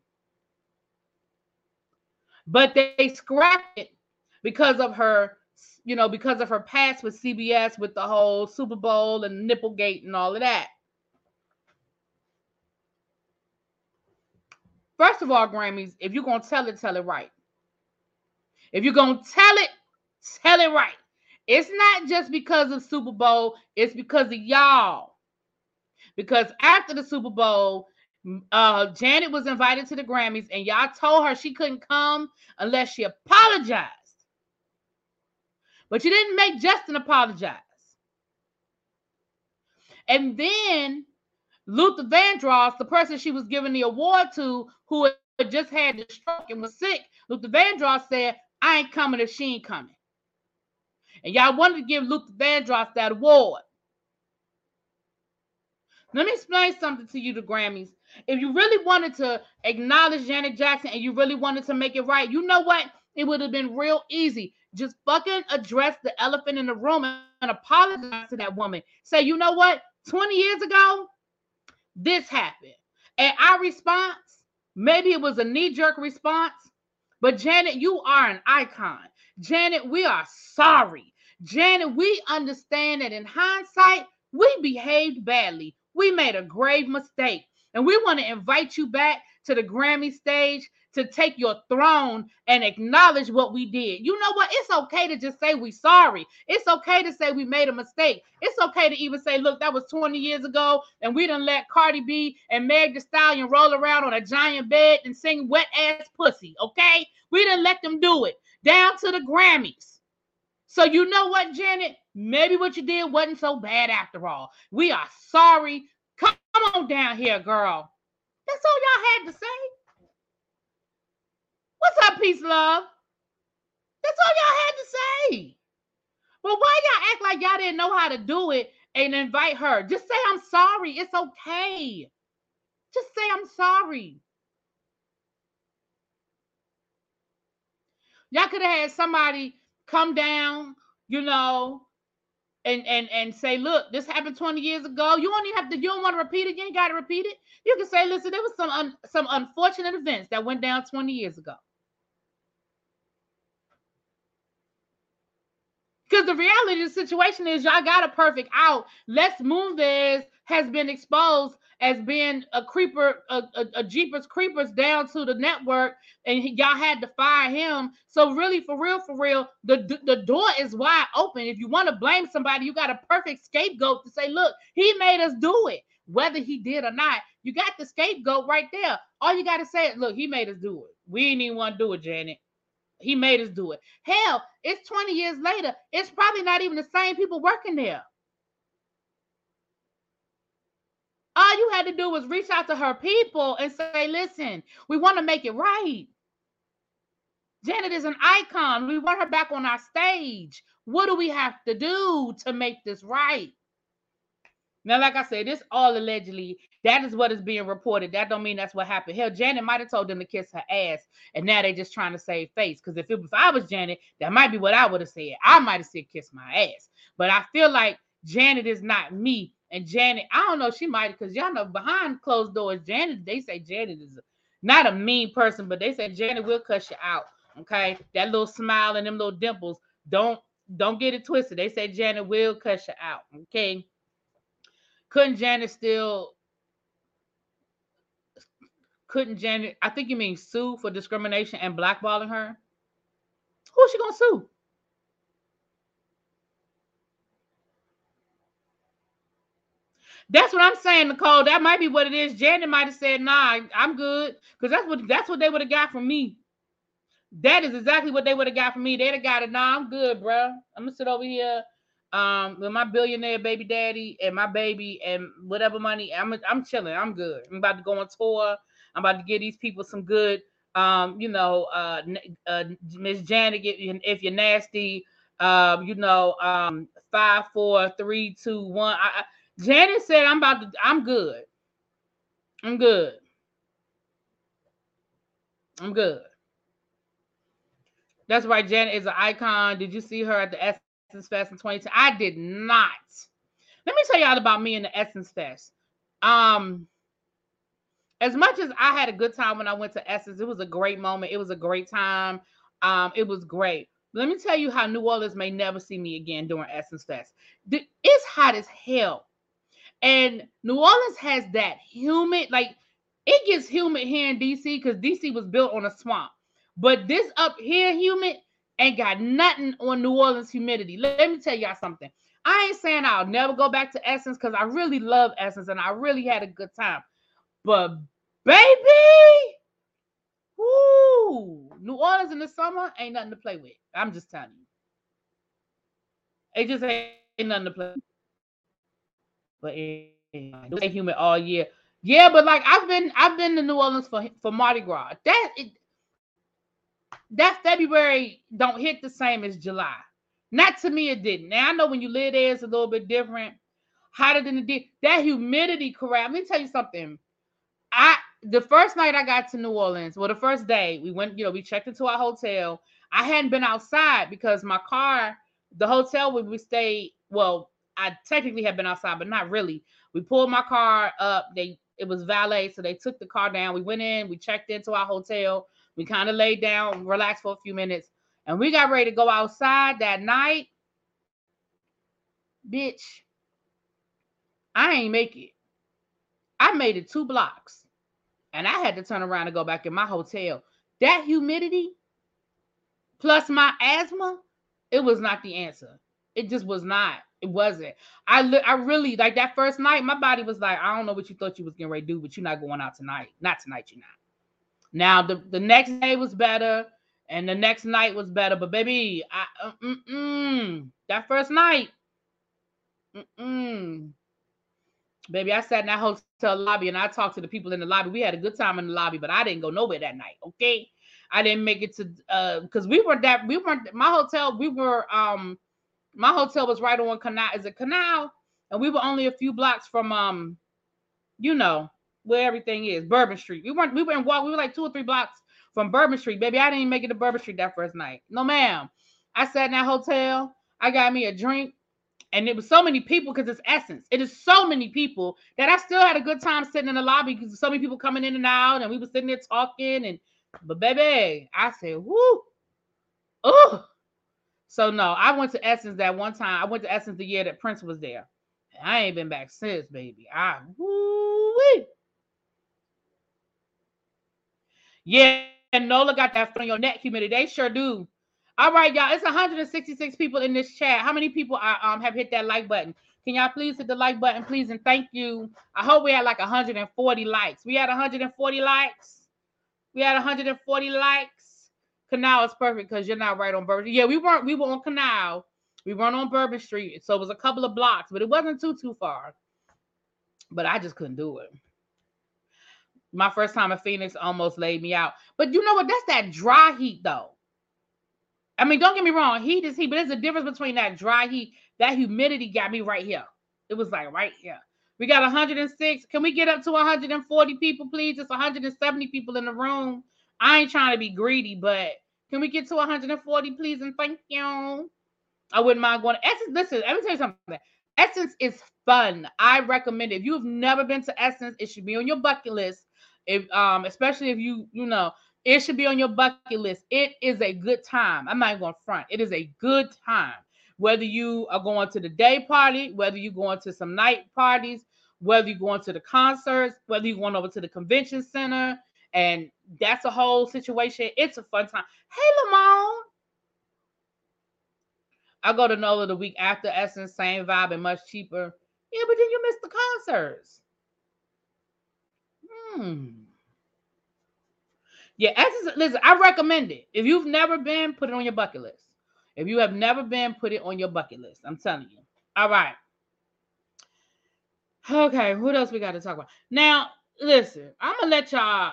But they scrapped it because of her, because of her past with CBS, with the whole Super Bowl and Nipplegate and all of that. First of all, Grammys, if you're going to tell it right. If you're going to tell it right. It's not just because of Super Bowl. It's because of y'all. Because after the Super Bowl, Janet was invited to the Grammys, and y'all told her she couldn't come unless she apologized. But you didn't make Justin apologize. And then Luther Vandross, the person she was giving the award to, who had just had the stroke and was sick, Luther Vandross said, I ain't coming if she ain't coming. And y'all wanted to give Luther Vandross that award. Let me explain something to you, the Grammys. If you really wanted to acknowledge Janet Jackson and you really wanted to make it right, you know what? It would have been real easy. Just fucking address the elephant in the room and apologize to that woman. Say, you know what? 20 years ago, this happened. And our response, maybe it was a knee-jerk response, but Janet, you are an icon. Janet, we are sorry. Janet, we understand that in hindsight, we behaved badly. We made a grave mistake. And we want to invite you back to the Grammy stage to take your throne and acknowledge what we did. You know what? It's okay to just say we sorry. It's okay to say we made a mistake. It's okay to even say, look, that was 20 years ago, and we done let Cardi B and Meg Thee Stallion roll around on a giant bed and sing wet ass pussy, okay? We done let them do it down to the Grammys. So you know what, Janet? Maybe what you did wasn't so bad after all. We are sorry. Come on down here, girl. That's all y'all had to say. What's up, peace, love? That's all y'all had to say. But why y'all act like y'all didn't know how to do it and invite her? Just say, I'm sorry. It's okay. Just say, I'm sorry. Y'all could have had somebody come down, and say, look, this happened 20 years ago. You don't want to repeat it. You ain't got to repeat it. You can say, listen, there was some unfortunate events that went down 20 years ago. Because the reality of the situation is y'all got a perfect out. Les Moonves has been exposed as being a creeper, a Jeepers Creepers down to the network, and y'all had to fire him. So really, for real, the door is wide open. If you want to blame somebody, you got a perfect scapegoat to say, look, he made us do it. Whether he did or not, you got the scapegoat right there. All you got to say is, look, he made us do it. We didn't even want to do it, Janet. He made us do it. Hell, it's 20 years later. It's probably not even the same people working there. All you had to do was reach out to her people and say, listen, we want to make it right. Janet is an icon. We want her back on our stage. What do we have to do to make this right? Now, like I said, this all allegedly, that is what is being reported. That don't mean that's what happened. Hell, Janet might have told them to kiss her ass, and now they just trying to save face. Because if I was Janet, that might be what I would have said. I might have said kiss my ass. But I feel like Janet is not me. And Janet, I don't know, she might, because y'all know behind closed doors, Janet, they say Janet is not a mean person, but they say Janet will cuss you out. Okay? That little smile and them little dimples, don't get it twisted. They say Janet will cuss you out. Okay? Couldn't Janet, I think you mean sue for discrimination and blackballing her? Who's she gonna sue? That's what I'm saying, Nicole. That might be what it is. Janet might have said, nah, I'm good. Because that's what they would have got from me. That is exactly what they would have got from me. They'd have got it, nah, I'm good, bro. I'm gonna sit over here with my billionaire baby daddy and my baby and whatever money. I'm chilling. I'm good. I'm about to go on tour. I'm about to give these people some good, Miss Janet, if you're nasty, 5, 4, 3, 2, 1. Janet said, I'm good. I'm good. I'm good. That's right. Janet is an icon. Did you see her at the Essence Fest in 2010? I did not. Let me tell y'all about me and the Essence Fest. Um, as much as I had a good time when I went to Essence, it was a great moment. It was a great time. It was great. Let me tell you how New Orleans may never see me again during Essence Fest. It's hot as hell. And New Orleans has that humid, like it gets humid here in DC because DC was built on a swamp. But this up here humid ain't got nothing on New Orleans humidity. Let me tell y'all something. I ain't saying I'll never go back to Essence because I really love Essence and I really had a good time. But baby, whoo, New Orleans in the summer ain't nothing to play with. I'm just telling you. It just ain't nothing to play with. But it was humid all year. Yeah, but like I've been to New Orleans for Mardi Gras. That February don't hit the same as July. Not to me, it didn't. Now I know when you live there, it's a little bit different, hotter than it did. That humidity correct. Let me tell you something. The first night I got to New Orleans, well, the first day we went, we checked into our hotel. I hadn't been outside because my car, the hotel where we stayed, well, I technically had been outside, but not really. We pulled my car up. It was valet, so they took the car down. We went in, we checked into our hotel. We kind of laid down, relaxed for a few minutes, and we got ready to go outside that night. Bitch, I ain't make it. I made it 2 blocks. And I had to turn around and go back in my hotel. That humidity plus my asthma, it was not the answer. It just was not. It wasn't. I really, like that first night, my body was like, I don't know what you thought you was getting ready to do, but you're not going out tonight. Not tonight, you're not. Now, the next day was better, and the next night was better. But baby, that first night, baby, I sat in that hotel lobby and I talked to the people in the lobby. We had a good time in the lobby, but I didn't go nowhere that night. Okay, I didn't make it to because we weren't my hotel. My hotel was right on Canal. Is it Canal? And we were only a few blocks from where everything is, Bourbon Street. We were like 2 or 3 blocks from Bourbon Street, baby. I didn't even make it to Bourbon Street that first night. No, ma'am. I sat in that hotel. I got me a drink. And it was so many people because it's Essence. It is so many people that I still had a good time sitting in the lobby because so many people coming in and out, and we were sitting there talking. But baby, I said, whoo, oh. So no, I went to Essence that one time. I went to Essence the year that Prince was there. I ain't been back since, baby. Woo-wee. Yeah, Nola got that foot on your neck humidity. They sure do. All right, y'all. It's 166 people in this chat. How many people have hit that like button? Can y'all please hit the like button, please, and thank you. I hope we had like 140 likes. We had 140 likes. We had 140 likes. Canal is perfect because you're not right on Bourbon. Yeah, we weren't. We were on Canal. We weren't on Bourbon Street, so it was a couple of blocks, but it wasn't too far. But I just couldn't do it. My first time in Phoenix almost laid me out. But you know what? That's that dry heat, though. I mean, don't get me wrong. Heat is heat, but there's a difference between that dry heat. That humidity got me right here. It was like right here. We got 106. Can we get up to 140 people, please? It's 170 people in the room. I ain't trying to be greedy, but can we get to 140, please? And thank you. I wouldn't mind going to Essence. Listen, let me tell you something. Essence is fun. I recommend it. If you've never been to Essence, it should be on your bucket list. If especially if it should be on your bucket list. It is a good time. I'm not even going to front. It is a good time. Whether you are going to the day party, whether you're going to some night parties, whether you're going to the concerts, whether you're going over to the convention center, and that's a whole situation. It's a fun time. Hey, Lamont. I go to NOLA the week after Essence, same vibe and much cheaper. Yeah, but then you miss the concerts. Yeah, Essence, listen, I recommend it. If you've never been, put it on your bucket list. If you have never been, put it on your bucket list. I'm telling you. All right. Okay, what else we got to talk about? Now, listen, I'm going to let y'all.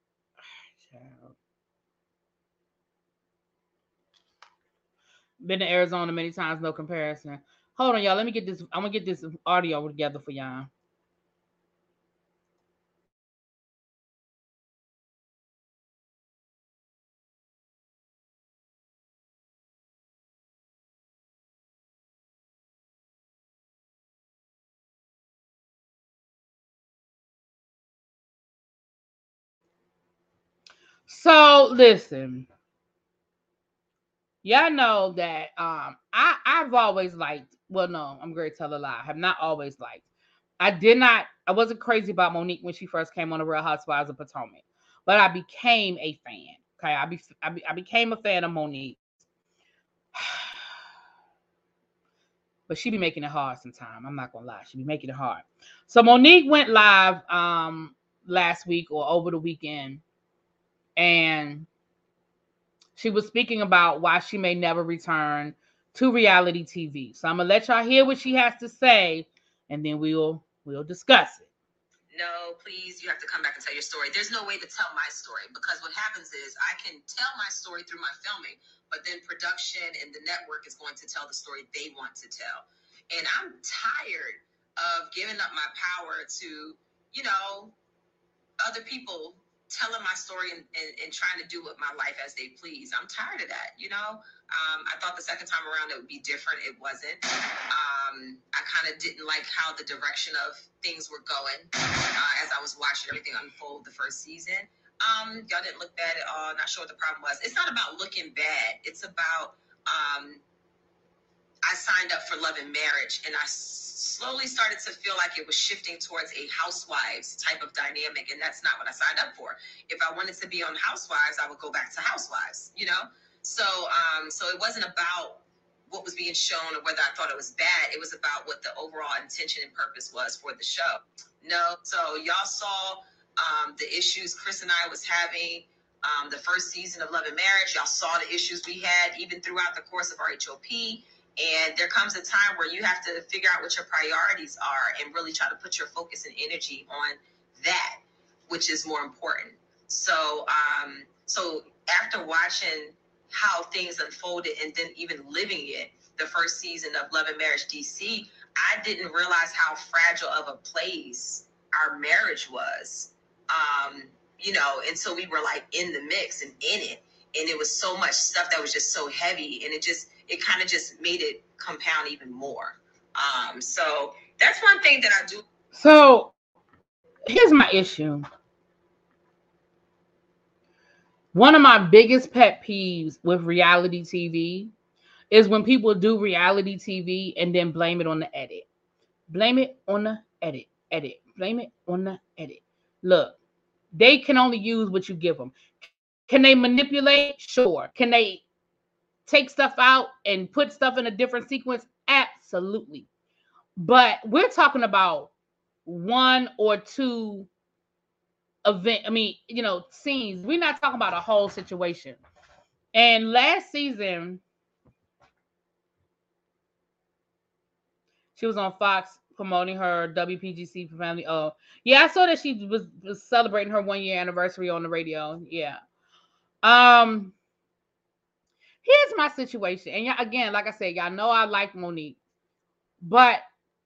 Been to Arizona many times, no comparison. Hold on, y'all. Let me get this. I'm going to get this audio together for y'all. So listen, y'all know that I've always liked. Well, no, I'm going to tell a lie. I have not always liked. I wasn't crazy about Monique when she first came on the Real Housewives of Potomac, but I became a fan. Okay, I became a fan of Monique. But she be making it hard sometimes. I'm not gonna lie, she be making it hard. So Monique went live last week or over the weekend, and she was speaking about why she may never return to reality TV. So I'm gonna let y'all hear what she has to say, and then we'll discuss it. No, please, you have to come back and tell your story. There's no way to tell my story because what happens is I can tell my story through my filming, but then production and the network is going to tell the story they want to tell. And I'm tired of giving up my power to, other people telling my story and trying to do with my life as they please. I'm tired of that, I thought the second time around it would be different. It wasn't. I kind of didn't like how the direction of things were going as I was watching everything unfold the first season. Y'all didn't look bad at all. Not sure what the problem was. It's not about looking bad. It's about I signed up for Love and Marriage, and I slowly started to feel like it was shifting towards a housewives type of dynamic, and that's not what I signed up for. If I wanted to be on Housewives, I would go back to Housewives, So, so it wasn't about what was being shown or whether I thought it was bad. It was about what the overall intention and purpose was for the show. No, so y'all saw the issues Chris and I was having. The first season of Love and Marriage, y'all saw the issues we had even throughout the course of our HOP. And there comes a time where you have to figure out what your priorities are and really try to put your focus and energy on that, which is more important. So, so after watching how things unfolded and then even living it, the first season of Love and Marriage DC, I didn't realize how fragile of a place our marriage was, until we were like in the mix and in it. And it was so much stuff that was just so heavy, and it kind of just made it compound even more. So that's one thing that I do. So here's my issue. One of my biggest pet peeves with reality TV is when people do reality TV and then blame it on the edit. Blame it on the edit. Blame it on the edit. Look, they can only use what you give them. Can they manipulate? Sure. Can they take stuff out and put stuff in a different sequence? Absolutely. But we're talking about one or two scenes. We're not talking about a whole situation. And last season, she was on Fox promoting her WPGC for Family. Oh, yeah, I saw that she was celebrating her 1 year anniversary on the radio. Yeah. Here's my situation. And again, like I said, y'all know I like Monique. But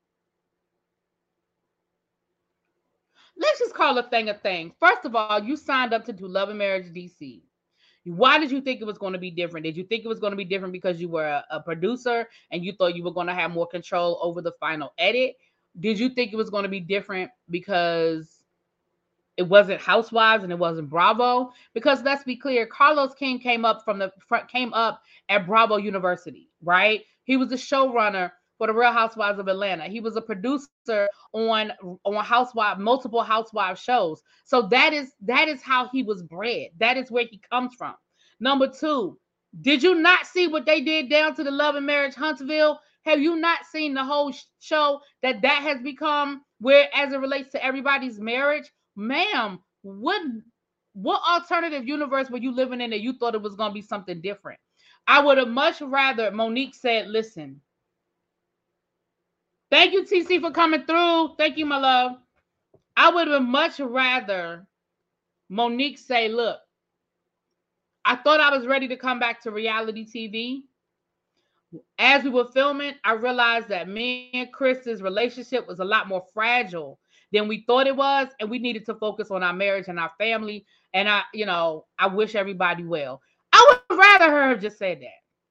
let's just call a thing a thing. First of all, you signed up to do Love and Marriage DC. Why did you think it was going to be different? Did you think it was going to be different because you were a producer and you thought you were going to have more control over the final edit? Did you think it was going to be different because it wasn't Housewives and it wasn't Bravo? Because let's be clear, Carlos King came up at Bravo University, right? He was the showrunner for the Real Housewives of Atlanta. He was a producer on multiple housewives shows. So that is how he was bred. That is where he comes from. Number two, did you not see what they did down to the Love and Marriage Huntsville? Have you not seen the whole show that has become where, as it relates to everybody's marriage? Ma'am, what alternative universe were you living in that you thought it was going to be something different? I would have much rather Monique said, listen, thank you, TC, for coming through. Thank you, my love. I would have much rather Monique say, look, I thought I was ready to come back to reality TV. As we were filming, I realized that me and Chris's relationship was a lot more fragile than we thought it was, and we needed to focus on our marriage and our family. And I wish everybody well. I would rather her have just said that.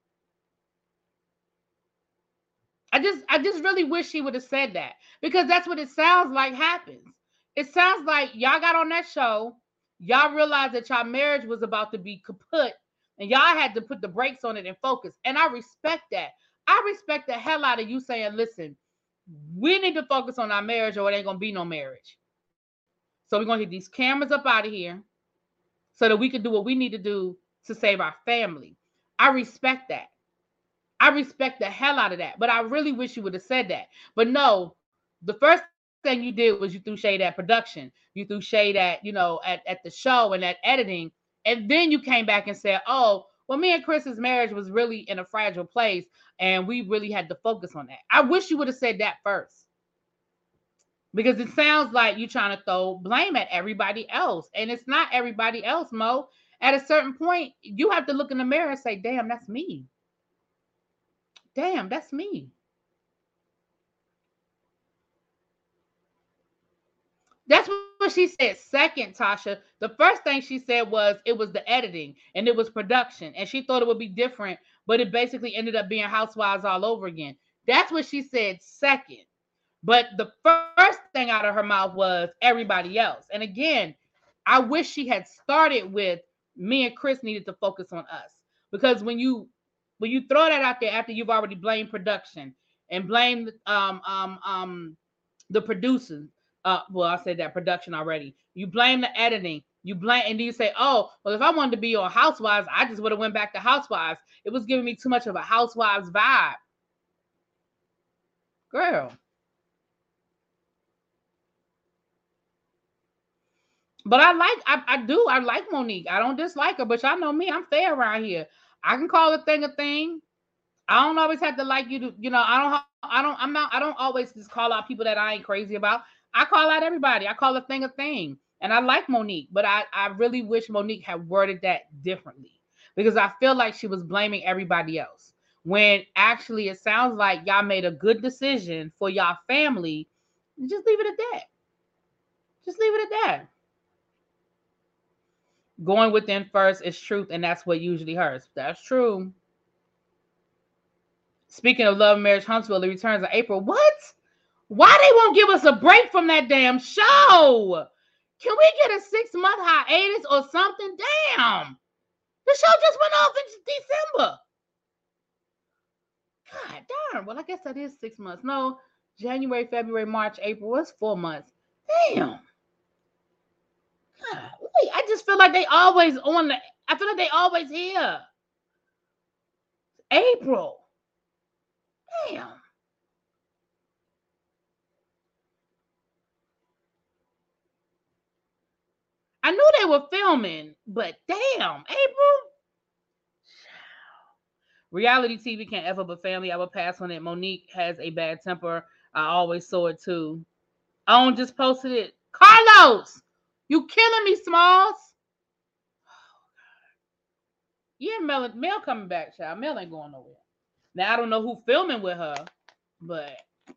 I just really wish she would have said that, because that's what it sounds like happens. It sounds like y'all got on that show, y'all realized that y'all marriage was about to be kaput, and y'all had to put the brakes on it and focus. And I respect that. I respect the hell out of you saying, listen, we need to focus on our marriage or it ain't going to be no marriage. So we're going to get these cameras up out of here so that we can do what we need to do to save our family. I respect that. I respect the hell out of that. But I really wish you would have said that. But no, the first thing you did was you threw shade at production. You threw shade at, at the show and at editing. And then you came back and said, oh, well, me and Chris's marriage was really in a fragile place and we really had to focus on that. I wish you would have said that first. Because it sounds like you're trying to throw blame at everybody else. And it's not everybody else, Mo. At a certain point, you have to look in the mirror and say, damn, that's me. Damn, that's me. That's what she said second, Tasha. The first thing she said was it was the editing and it was production. And she thought it would be different, but it basically ended up being Housewives all over again. That's what she said second. But the first thing out of her mouth was everybody else. And again, I wish she had started with me and Chris needed to focus on us. Because when you throw that out there after you've already blamed production and blamed the producers, well, I said that production already. You blame the editing. You blame, and then you say, oh, well, if I wanted to be on Housewives, I just would have went back to Housewives. It was giving me too much of a Housewives vibe. Girl. But I like Monique. I don't dislike her, but y'all know me. I'm fair around here. I can call a thing a thing. I don't always have to like you to, I don't always just call out people that I ain't crazy about. I call out everybody. I call a thing a thing. And I like Monique, but I really wish Monique had worded that differently because I feel like she was blaming everybody else when actually it sounds like y'all made a good decision for y'all family. Just leave it at that. Just leave it at that. Going within first is truth, and that's what usually hurts. That's true. Speaking of Love and Marriage Huntsville, it returns in April. What? Why they won't give us a break from that damn show? Can we get a 6-month hiatus or something? Damn. The show just went off in December. God darn. Well, I guess that is 6 months. No, January, February, March, April. It's 4 months. Damn. God, wait, I just feel like they always I feel like they always here. April. Damn. I knew they were filming, but damn, April. Reality TV can't F up a family. I would pass on it. Monique has a bad temper. I always saw it too. Owen just posted it. Carlos, you killing me, Smalls. Yeah, Mel coming back, child. Mel ain't going nowhere. Now I don't know who filming with her, but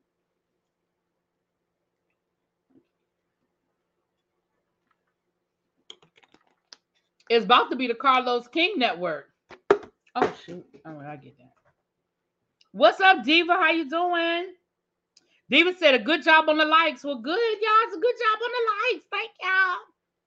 it's about to be the Carlos King Network. Oh shoot! Oh, I get that. What's up, Diva? How you doing? Diva said a good job on the likes. Well, good, y'all. It's a good job on the likes. Thank y'all.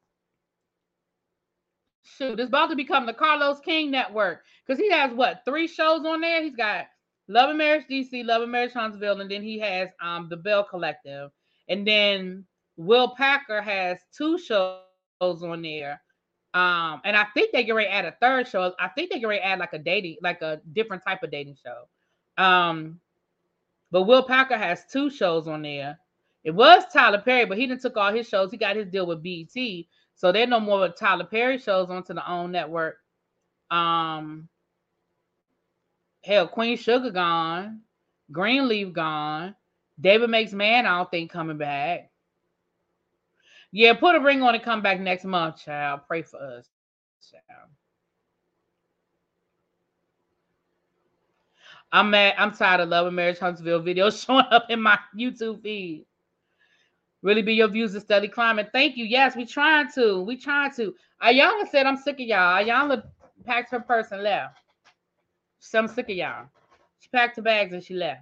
Shoot, it's about to become the Carlos King Network because he has what 3 shows on there. He's got Love and Marriage DC, Love and Marriage Huntsville, and then he has the Bell Collective, and then Will Packer has 2 shows on there. And I think they get ready to add a 3rd show. I think they get ready to add like a different type of dating show. But Will Packer has 2 shows on there. It was Tyler Perry, but he didn't took all his shows. He got his deal with BET. So there's no more Tyler Perry shows onto the OWN network. Hell, Queen Sugar gone. Greenleaf gone. David Makes Man, I don't think coming back. Yeah, put a ring on and come back next month, child. Pray for us, child. I'm mad. I'm tired of Love and Marriage Huntsville videos showing up in my YouTube feed. Really be your views of study climate. Thank you. Yes, we trying to. Ayana said, I'm sick of y'all. Ayana packed her purse and left. So I'm sick of y'all. She packed her bags and she left.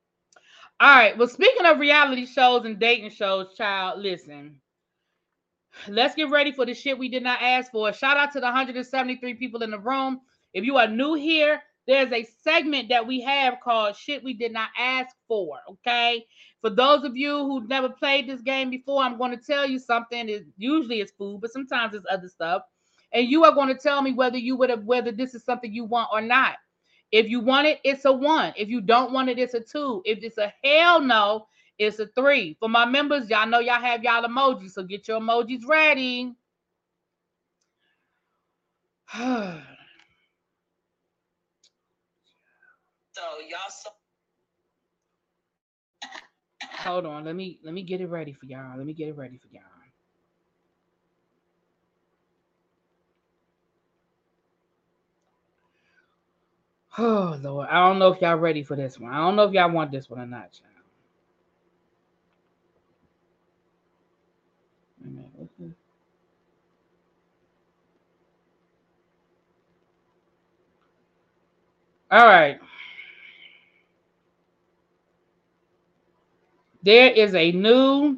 All right. Well, speaking of reality shows and dating shows, child, listen. Let's get ready for the shit we did not ask for. Shout out to the 173 people in the room. If you are new here, there's a segment that we have called Shit We Did Not Ask For, okay? For those of you who never played this game before, I'm going to tell you something. Usually it's food, but sometimes it's other stuff. And you are going to tell me whether this is something you want or not. If you want it, it's a 1. If you don't want it, it's a 2. If it's a hell no, it's a 3. For my members, y'all know y'all have y'all emojis, so get your emojis ready. So y'all Hold on, let me get it ready for y'all. Let me get it ready for y'all. Oh Lord, I don't know if y'all ready for this one. I don't know if y'all want this one or not, y'all. All right. There is a new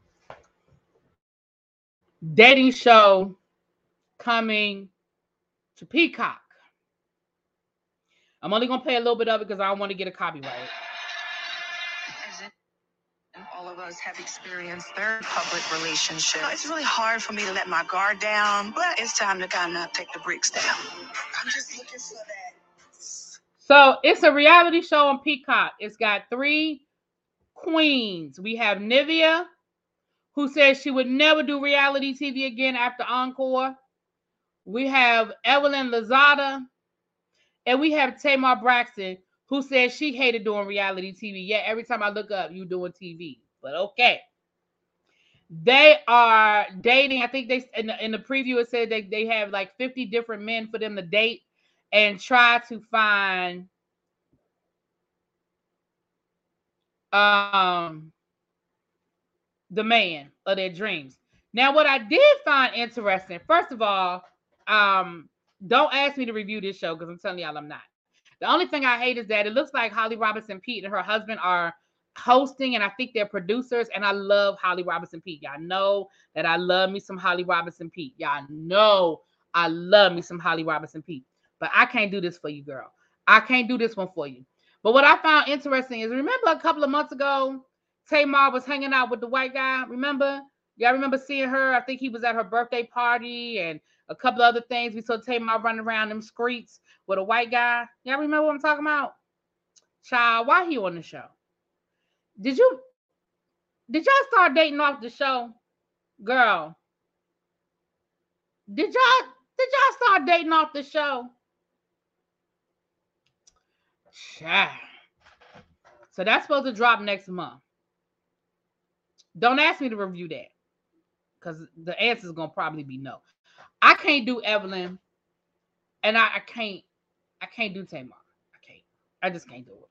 dating show coming to Peacock. I'm only going to play a little bit of it because I don't want to get a copyright. All of us have experienced their public relationships. It's really hard for me to let my guard down, but it's time to kind of take the bricks down. I'm just looking for that. So it's a reality show on Peacock. It's got 3 queens. We have Nivea, who says she would never do reality TV again after Encore. We have Evelyn Lozada, and we have Tamar Braxton, who says she hated doing reality TV. Yeah, every time I look up, you doing TV. But okay. They are dating. I think they in the preview it said they have like 50 different men for them to date and try to find the man of their dreams. Now, what I did find interesting, first of all, don't ask me to review this show because I'm telling y'all I'm not. The only thing I hate is that it looks like Holly Robinson Peete and her husband are hosting, and I think they're producers, and I love Holly Robinson Peete. Y'all know that I love me some Holly Robinson Peete. Y'all know I love me some Holly Robinson Peete. But I can't do this for you, girl. I can't do this one for you. But what I found interesting is, remember a couple of months ago, Tamar was hanging out with the white guy. Remember? Y'all remember seeing her? I think he was at her birthday party and a couple of other things. We saw Tamar running around them streets with a white guy. Y'all remember what I'm talking about? Child, why he on the show? Did y'all start dating off the show? Girl. Did y'all start dating off the show? Child. So that's supposed to drop next month. Don't ask me to review that, because the answer is gonna probably be no. I can't do Evelyn, and I can't do Tamar. I just can't do it.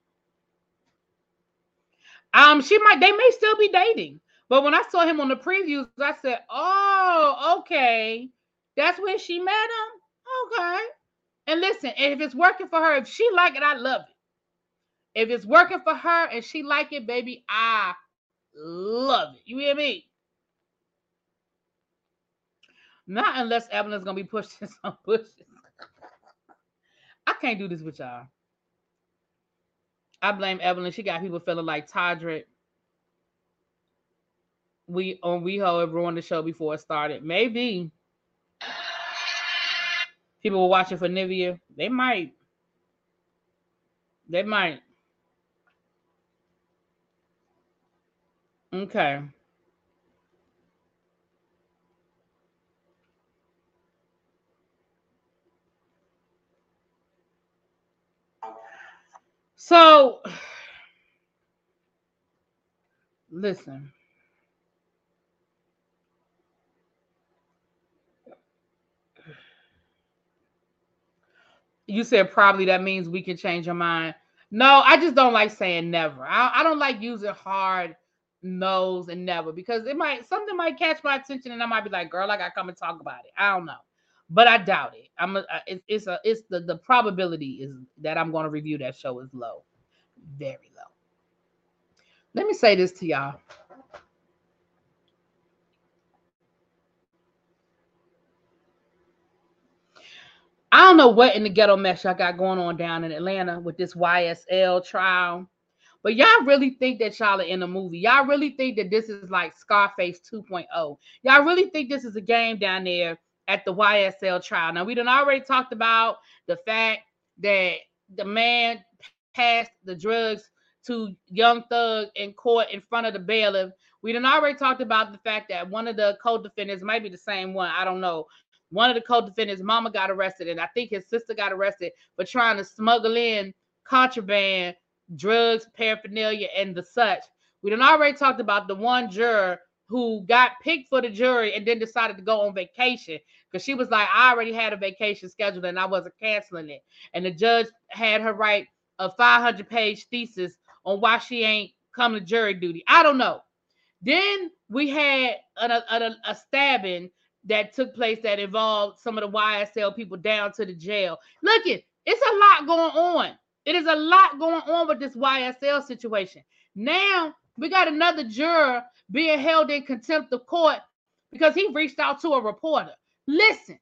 They may still be dating, but when I saw him on the previews, I said, "Oh, okay, that's where she met him." Okay, and listen, if it's working for her, if she like it, I love it. If it's working for her and she like it, baby, I love it. You hear me? Not unless Evelyn's gonna be pushing some bushes. I can't do this with y'all. I blame Evelyn. She got people feeling like Todrick. WeHo had ruined the show before it started. Maybe people were watching for Nivea. They might. Okay. So, listen. You said probably that means we can change your mind. No, I just don't like saying never. I don't like using hard no's and never, because something might catch my attention and I might be like, girl, I gotta come and talk about it. I don't know, but I doubt it. It's the probability is that I'm going to review that show is low, very low. Let me say this to y'all. don't know what in the ghetto mess y'all got going on down in Atlanta with this YSL trial. But y'all really think that y'all are in a movie. Y'all really think that this is like Scarface 2.0. Y'all really think this is a game down there at the YSL trial. Now, we done already talked about the fact that the man passed the drugs to Young Thug in court in front of the bailiff. We done already talked about the fact that one of the co-defendants, might be the same one, I don't know. One of the co-defendants' mama got arrested, and I think his sister got arrested for trying to smuggle in contraband, drugs, paraphernalia, and the such. We done already talked about the one juror who got picked for the jury and then decided to go on vacation because she was like, I already had a vacation scheduled and I wasn't canceling it. And the judge had her write a 500-page thesis on why she ain't come to jury duty. I don't know. Then we had a stabbing that took place that involved some of the YSL people down to the jail. Look, it's a lot going on. It is a lot going on with this YSL situation. Now, we got another juror being held in contempt of court because he reached out to a reporter. Listen.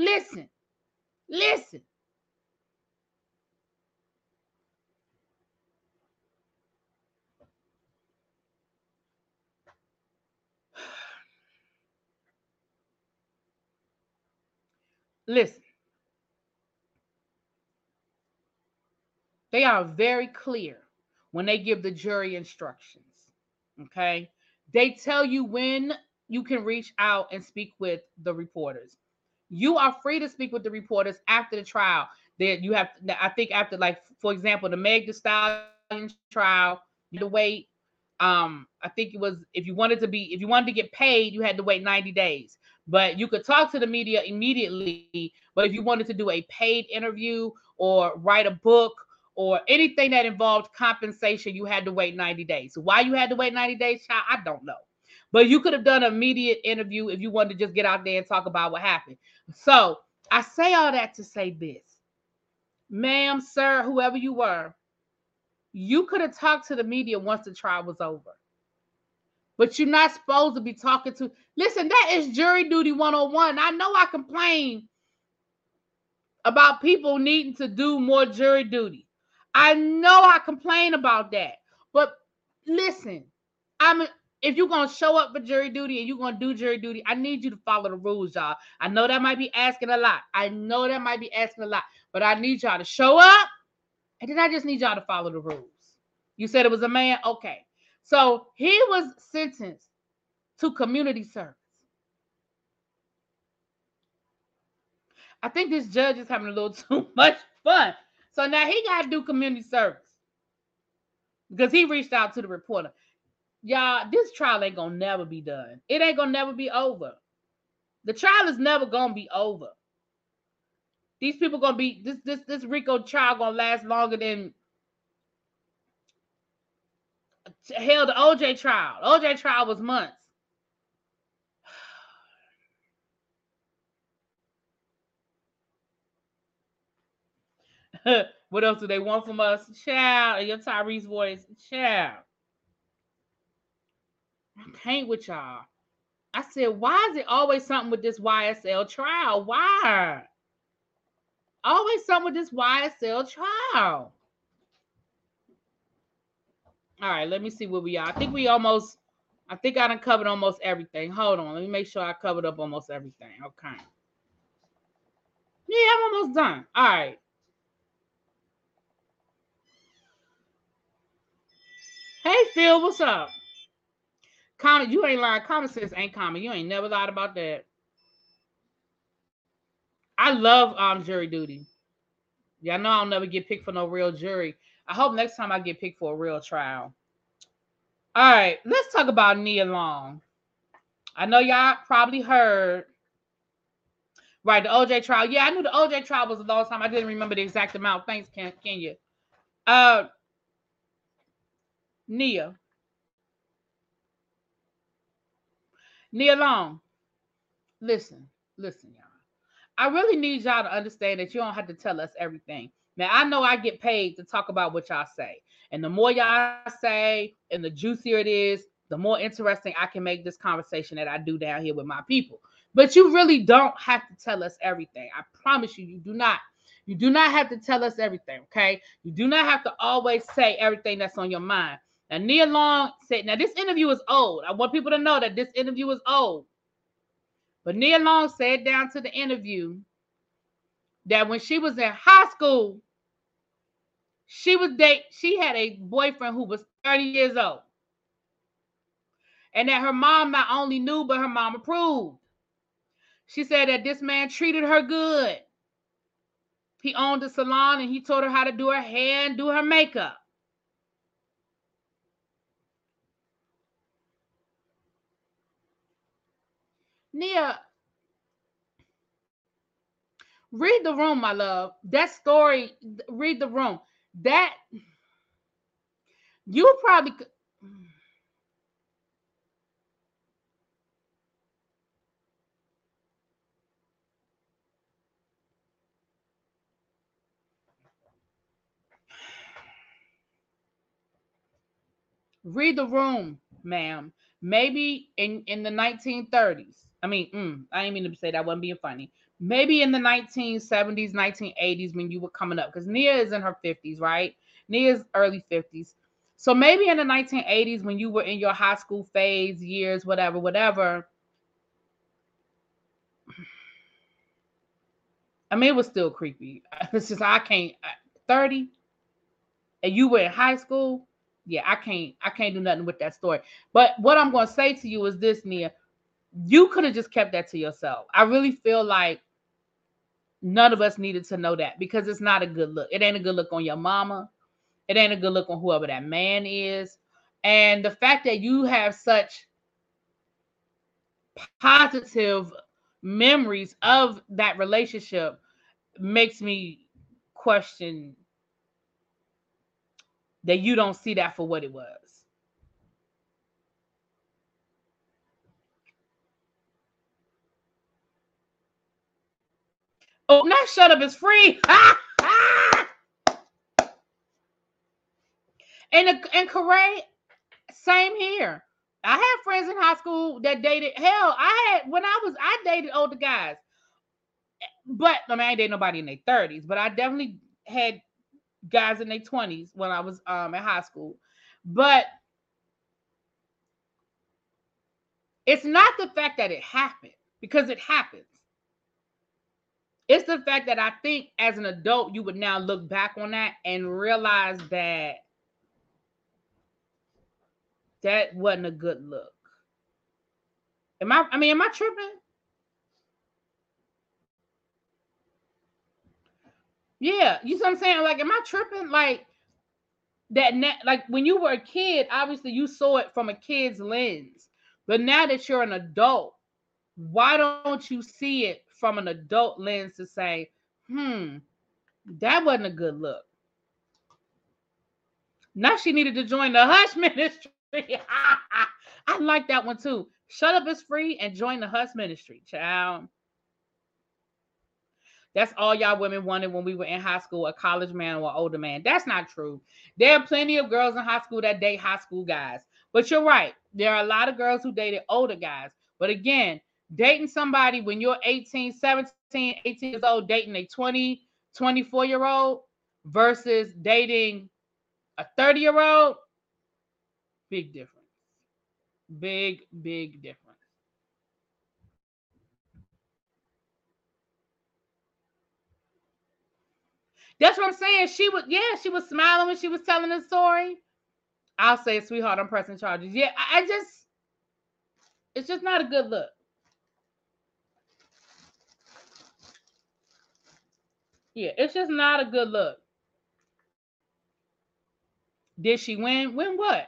Listen. They are very clear when they give the jury instructions. Okay? They tell you when you can reach out and speak with the reporters. You are free to speak with the reporters after the trial. That you have, I think, after, like, for example, the Meg Thee Stallion trial, you had to wait. I think it was if you wanted to get paid, you had to wait 90 days. But you could talk to the media immediately. But if you wanted to do a paid interview or write a book or anything that involved compensation, you had to wait 90 days. So why you had to wait 90 days, child, I don't know. But you could have done an immediate interview if you wanted to just get out there and talk about what happened. So I say all that to say this. Ma'am, sir, whoever you were, you could have talked to the media once the trial was over. But you're not supposed to be talking to... Listen, that is jury duty 101. I know I complain about people needing to do more jury duty. I know I complain about that. But listen, if you're going to show up for jury duty and you're going to do jury duty, I need you to follow the rules, y'all. I know that might be asking a lot. But I need y'all to show up, and then I just need y'all to follow the rules. You said it was a man? Okay. So he was sentenced to community service. I think this judge is having a little too much fun. So now he got to do community service because he reached out to the reporter. Y'all, this trial ain't going to never be done. It ain't going to never be over. The trial is never going to be over. These people going to be, this RICO trial going to last longer than, hell, the OJ trial. The OJ trial was months. What else do they want from us? Child, your Tyrese voice. Child. I can't with y'all. I said, why is it always something with this YSL trial? Why? Always something with this YSL trial. All right, let me see where we are. I think I done covered almost everything. Hold on. Let me make sure I covered up almost everything. Okay. Yeah, I'm almost done. All right. Hey, Phil, what's up? You ain't lying. Common sense ain't common. You ain't never lied about that. I love jury duty. Y'all know I'll never get picked for no real jury. I hope next time I get picked for a real trial. All right, let's talk about Nia Long. I know y'all probably heard. Right, the OJ trial. Yeah, I knew the OJ trial was a long time. I didn't remember the exact amount. Thanks, Kenya. Nia Long. Listen, y'all. I really need y'all to understand that you don't have to tell us everything. Now, I know I get paid to talk about what y'all say. And the more y'all say and the juicier it is, the more interesting I can make this conversation that I do down here with my people. But you really don't have to tell us everything. I promise you, you do not. You do not have to tell us everything, okay? You do not have to always say everything that's on your mind. Now, Nia Long said, now this interview is old. I want people to know that this interview is old. But Nia Long said down to the interview that when she was in high school, she had a boyfriend who was 30 years old. And that her mom not only knew, but her mom approved. She said that this man treated her good. He owned a salon and he taught her how to do her hair and do her makeup. Nia, read the room, my love. That story, read the room. That, you probably could. Read the room, ma'am. Maybe in the 1930s. I mean, I didn't mean to say that. I wasn't being funny. Maybe in the 1970s, 1980s when you were coming up. Because Nia is in her 50s, right? Nia's early 50s. So maybe in the 1980s when you were in your high school phase, years, whatever. I mean, it was still creepy. It's just, I can't. 30? And you were in high school? Yeah, I can't do nothing with that story. But what I'm going to say to you is this, Nia. You could have just kept that to yourself. I really feel like none of us needed to know that because it's not a good look. It ain't a good look on your mama. It ain't a good look on whoever that man is. And the fact that you have such positive memories of that relationship makes me question that you don't see that for what it was. Oh, not shut up, it's free. And Corey, same here. I had friends in high school that dated. Hell, I dated older guys. But I mean, I ain't dated nobody in their 30s, but I definitely had guys in their 20s when I was in high school. But it's not the fact that it happened, because it happens. It's the fact that I think as an adult, you would now look back on that and realize that that wasn't a good look. Am I tripping? Yeah, you see what I'm saying? Like, am I tripping? Like that, like when you were a kid, obviously you saw it from a kid's lens. But now that you're an adult, why don't you see it from an adult lens to say, that wasn't a good look? Now she needed to join the Hush Ministry. I like that one too. Shut up is free and join the Hush Ministry, child. That's all y'all women wanted when we were in high school, a college man or an older man. That's not true. There are plenty of girls in high school that date high school guys. But you're right. There are a lot of girls who dated older guys. But again, dating somebody when you're 18, 17, 18 years old, dating a 20, 24-year-old versus dating a 30-year-old, big difference. Big difference. That's what I'm saying. She was smiling when she was telling the story. I'll say, sweetheart, I'm pressing charges. Yeah, it's just not a good look. Yeah, it's just not a good look. Did she win? Win what?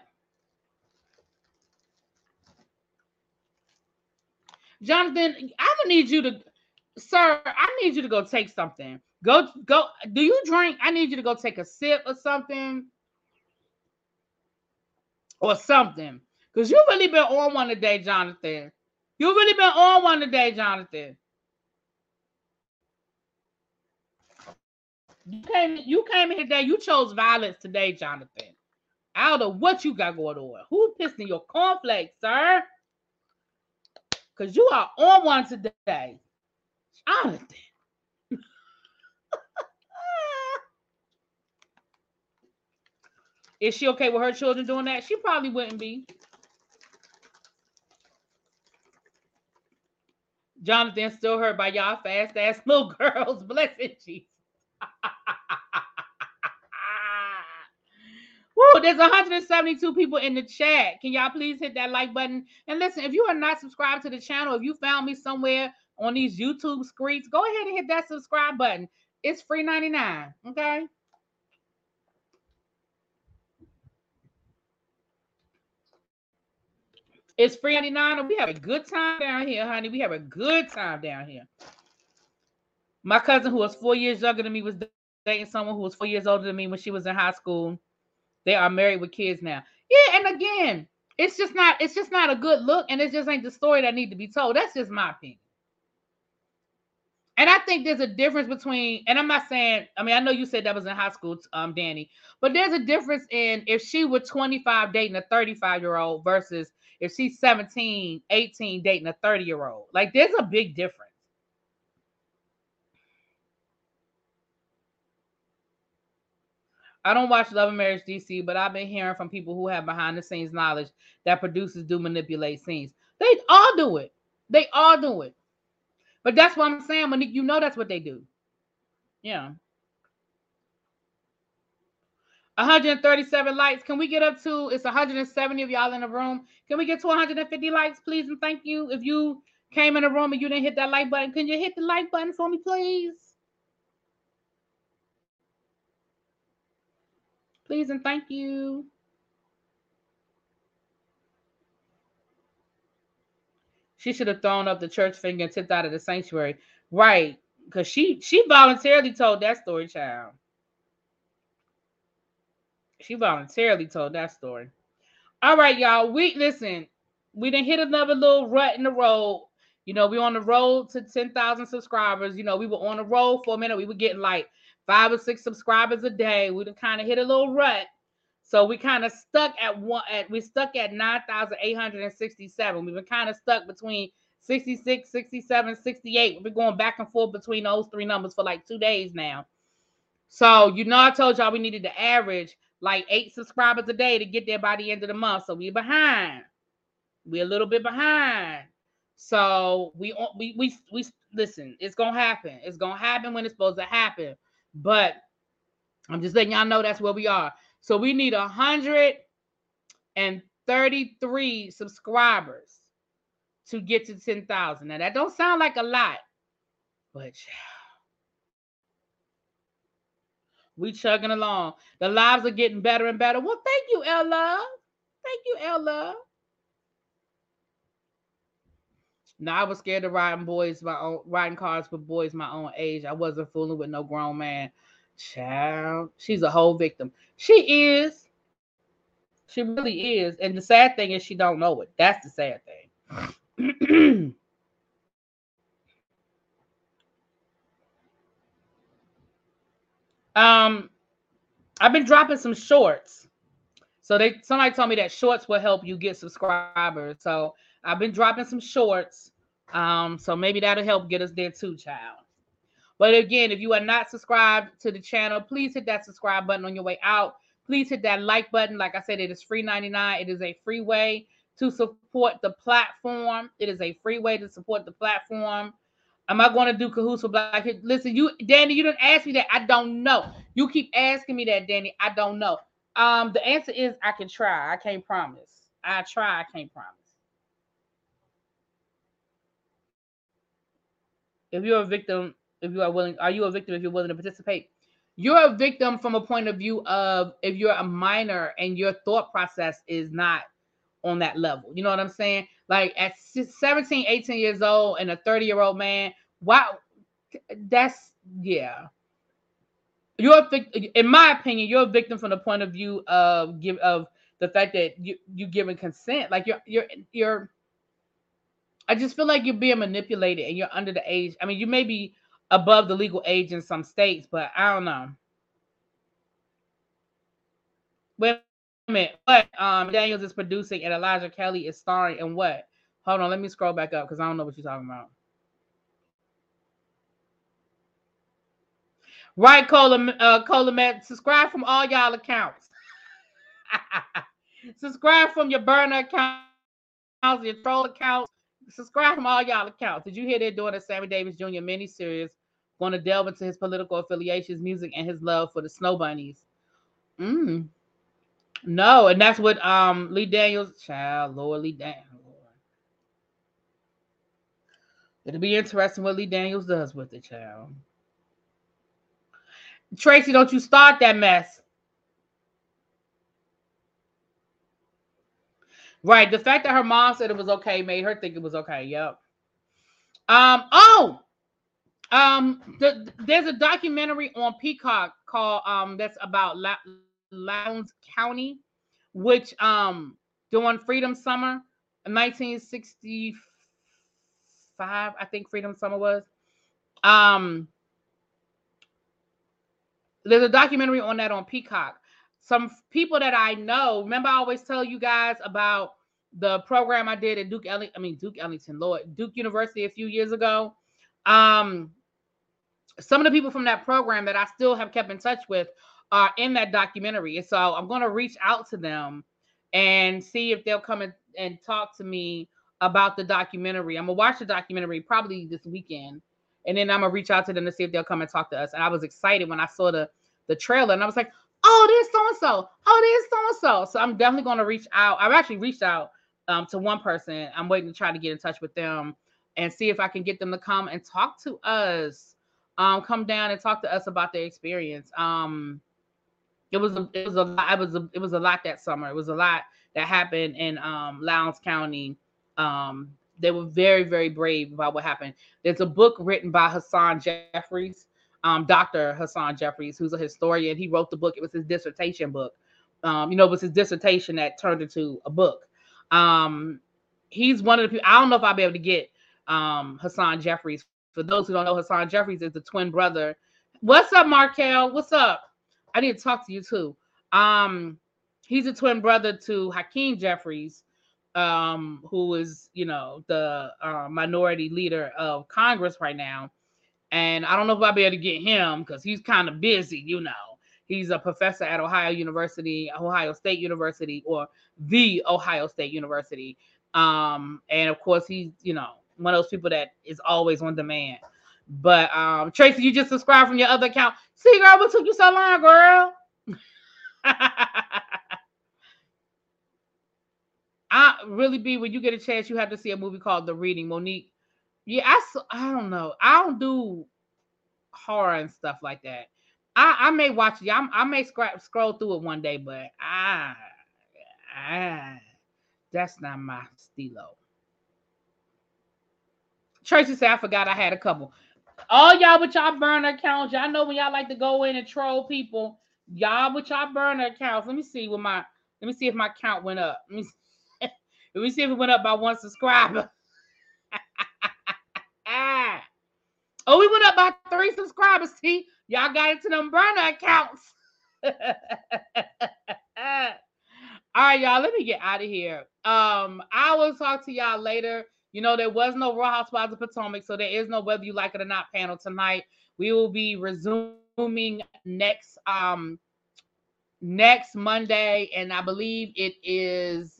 Jonathan, I'm gonna need you to, sir, I need you to go take something. Go. Do you drink? I need you to go take a sip or something. Or something. Because you've really been on one today, Jonathan. You've really been on one today, Jonathan. You came in today. You chose violence today, Jonathan. I don't know what you got going on. Who pissed in your cornflakes, sir? Because you are on one today. Jonathan. Is she okay with her children doing that? She probably wouldn't be. Jonathan still hurt by y'all fast ass little girls. Blessed Jesus. Woo, there's 172 people in the chat. Can y'all please hit that like button? And listen, if you are not subscribed to the channel, if you found me somewhere on these YouTube screens, go ahead and hit that subscribe button. It's free 99. Okay. It's free 99, and we have a good time down here, honey. We have a good time down here. My cousin, who was 4 years younger than me, was dating someone who was 4 years older than me when she was in high school. They are married with kids now. Yeah, and again, it's just not a good look, and it just ain't the story that need to be told. That's just my opinion. And I think there's a difference between, and I'm not saying, I mean, I know you said that was in high school, Danny, but there's a difference in if she were 25 dating a 35-year-old versus if she's 17, 18 dating a 30-year-old. Like, there's a big difference. I don't watch Love and Marriage DC, but I've been hearing from people who have behind the scenes knowledge that producers do manipulate scenes. They all do it. They all do it. But that's what I'm saying, Monique. You know that's what they do. Yeah. 137 likes. Can we get up to, it's 170 of y'all in the room. Can we get to 150 likes, please? And thank you. If you came in the room and you didn't hit that like button, can you hit the like button for me, please? Please and thank you. She should have thrown up the church finger and tipped out of the sanctuary. Right. Because she voluntarily told that story, child. She voluntarily told that story. All right, y'all. Listen, we done hit another little rut in the road. You know, we're on the road to 10,000 subscribers. You know, we were on the road for a minute. We were getting like 5 or 6 subscribers a day. We done kind of hit a little rut. So we kind of stuck at 9,867. We've been kind of stuck between 66, 67, 68. We've been going back and forth between those 3 numbers for like 2 days now. So, you know, I told y'all we needed to average like 8 subscribers a day to get there by the end of the month. So we're behind. We're a little bit behind. So we listen, it's going to happen. It's going to happen when it's supposed to happen. But I'm just letting y'all know that's where we are. So we need 133 subscribers to get to 10,000. Now that don't sound like a lot, but we chugging along. The lives are getting better and better. Well, thank you, Ella. Thank you, Ella. Now I was scared of riding cars with boys my own age. I wasn't fooling with no grown man. Child, she's a whole victim. She is. She really is. And the sad thing is she don't know it. That's the sad thing. I've been dropping some shorts. So somebody told me that shorts will help you get subscribers. So I've been dropping some shorts. So maybe that'll help get us there too, child. But again, if you are not subscribed to the channel, please hit that subscribe button on your way out. Please hit that like button. Like I said, it is free 99. It is a free way to support the platform. It is a free way to support the platform. Am I going to do Cahoots for Black History? Listen, Danny, you didn't ask me that. I don't know. You keep asking me that, Danny. I don't know. The answer is I can try. I can't promise. I try. I can't promise. If you're a victim, if you are willing, are you a victim if you're willing to participate? You're a victim from a point of view of if you're a minor and your thought process is not on that level. You know what I'm saying? Like at 17, 18 years old and a 30-year-old man, wow, that's, yeah. You're in my opinion, you're a victim from the point of view of the fact that you giving consent. Like you're I just feel like you're being manipulated and you're under the age. I mean, you may be above the legal age in some states, but I don't know. Wait a minute. What Daniels is producing and Elijah Kelly is starring in what? Hold on, let me scroll back up because I don't know what you're talking about. Right, Cola, subscribe from all y'all accounts. Subscribe from your burner accounts, your troll accounts. Subscribe from all y'all accounts. Did you hear they're doing a Sammy Davis Jr. miniseries? Going to delve into his political affiliations, music, and his love for the Snow Bunnies. Mm. No, and that's what Lee Daniels, child, Lord Lee Daniels. It'll be interesting what Lee Daniels does with the child. Tracy, don't you start that mess. Right. The fact that her mom said it was okay made her think it was okay. Yep. There's a documentary on Peacock called that's about Lowndes County, which during Freedom Summer 1965, I think Freedom Summer was. There's a documentary on that on Peacock. Some people that I know, remember I always tell you guys about the program I did at Duke University a few years ago. Some of the people from that program that I still have kept in touch with are in that documentary. And so I'm going to reach out to them and see if they'll come and talk to me about the documentary. I'm going to watch the documentary probably this weekend. And then I'm going to reach out to them to see if they'll come and talk to us. And I was excited when I saw the trailer. And I was like, oh, there's so-and-so. Oh, there's so-and-so. So I'm definitely going to reach out. I've actually reached out to one person. I'm waiting to try to get in touch with them and see if I can get them to come and talk to us. Come down and talk to us about their experience. It was a lot that summer. It was a lot that happened in Lowndes County. They were very, very brave about what happened. There's a book written by Hassan Jeffries, Dr. Hassan Jeffries, who's a historian. He wrote the book. It was his dissertation book. It was his dissertation that turned into a book. He's one of the people. I don't know if I'll be able to get Hassan Jeffries. For those who don't know, Hassan Jeffries is the twin brother. What's up, Markel? What's up? I need to talk to you too. He's a twin brother to Hakeem Jeffries, who is, the minority leader of Congress right now. And I don't know if I'll be able to get him because he's kind of busy, He's a professor at Ohio State University, or the Ohio State University. And of course, he's, one of those people that is always on demand. But Tracy, you just subscribed from your other account. See, girl, what took you so long, girl? When you get a chance, you have to see a movie called The Reading. Monique. Yeah, I don't know. I don't do horror and stuff like that. I may watch it. I may scroll through it one day, but that's not my stilo. Tracy said, I forgot I had a couple. All y'all with y'all burner accounts, y'all know when y'all like to go in and troll people. Y'all with y'all burner accounts. Let me see if my count went up. Let me see if it went up by 1 subscriber. Oh, we went up by 3 subscribers. See, y'all got into them burner accounts. All right, y'all, let me get out of here. I will talk to y'all later. There was no Real Housewives of Potomac, so there is no Whether You Like It or Not panel tonight. We will be resuming next Monday, and I believe it is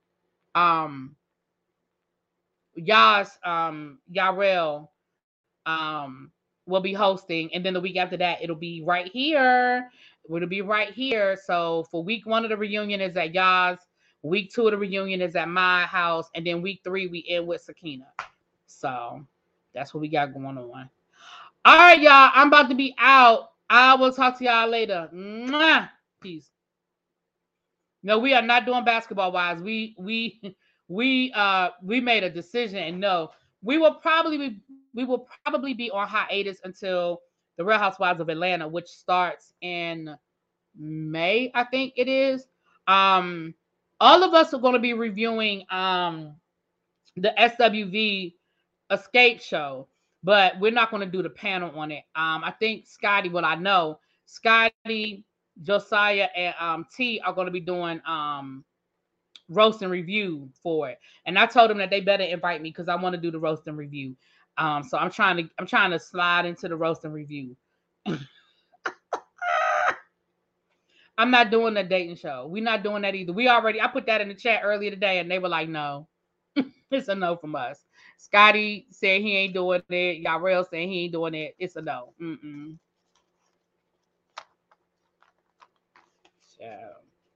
Yarel will be hosting, and then the week after that it'll be right here. It'll be right here. So for week 1 of the reunion is at Yas. Week 2 of the reunion is at my house, and then week 3 we end with Sakina. So that's what we got going on. All right, y'all. I'm about to be out. I will talk to y'all later. Mwah! Peace. No, we are not doing basketball wise. We made a decision, and no, we will probably be on hiatus until the Real Housewives of Atlanta, which starts in May, I think it is. All of us are going to be reviewing the SWV Escape show, but we're not going to do the panel on it. I think Scotty, Josiah, and T are going to be doing roast and review for it. And I told them that they better invite me because I want to do the roast and review. So I'm trying to slide into the roast and review. All I'm not doing the dating show. We're not doing that either. I put that in the chat earlier today, and they were like, no. It's a no from us. Scotty said he ain't doing it. Yarrell said he ain't doing it. It's a no. So.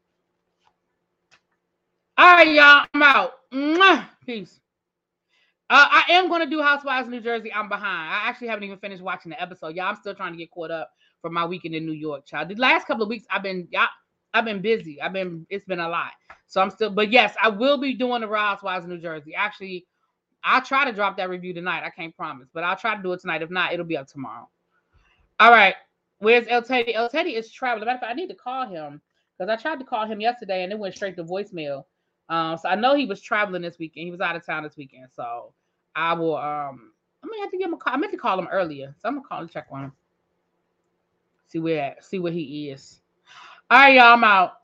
All right, y'all. I'm out. Mwah. Peace. I am going to do Housewives of New Jersey. I'm behind. I actually haven't even finished watching the episode. Y'all, I'm still trying to get caught up for my weekend in New York, child. The last couple of weeks, I've been busy. It's been a lot. So I'm still, but yes, I will be doing the Housewives of New Jersey. Actually, I'll try to drop that review tonight. I can't promise, but I'll try to do it tonight. If not, it'll be up tomorrow. All right. Where's El Teddy? El Teddy is traveling. Matter of fact, I need to call him because I tried to call him yesterday and it went straight to voicemail. So I know he was traveling this weekend. He was out of town this weekend. So I will I may have to give him a call. I meant to call him earlier. So I'm gonna call and check on him. See where he is. All right, y'all, I'm out.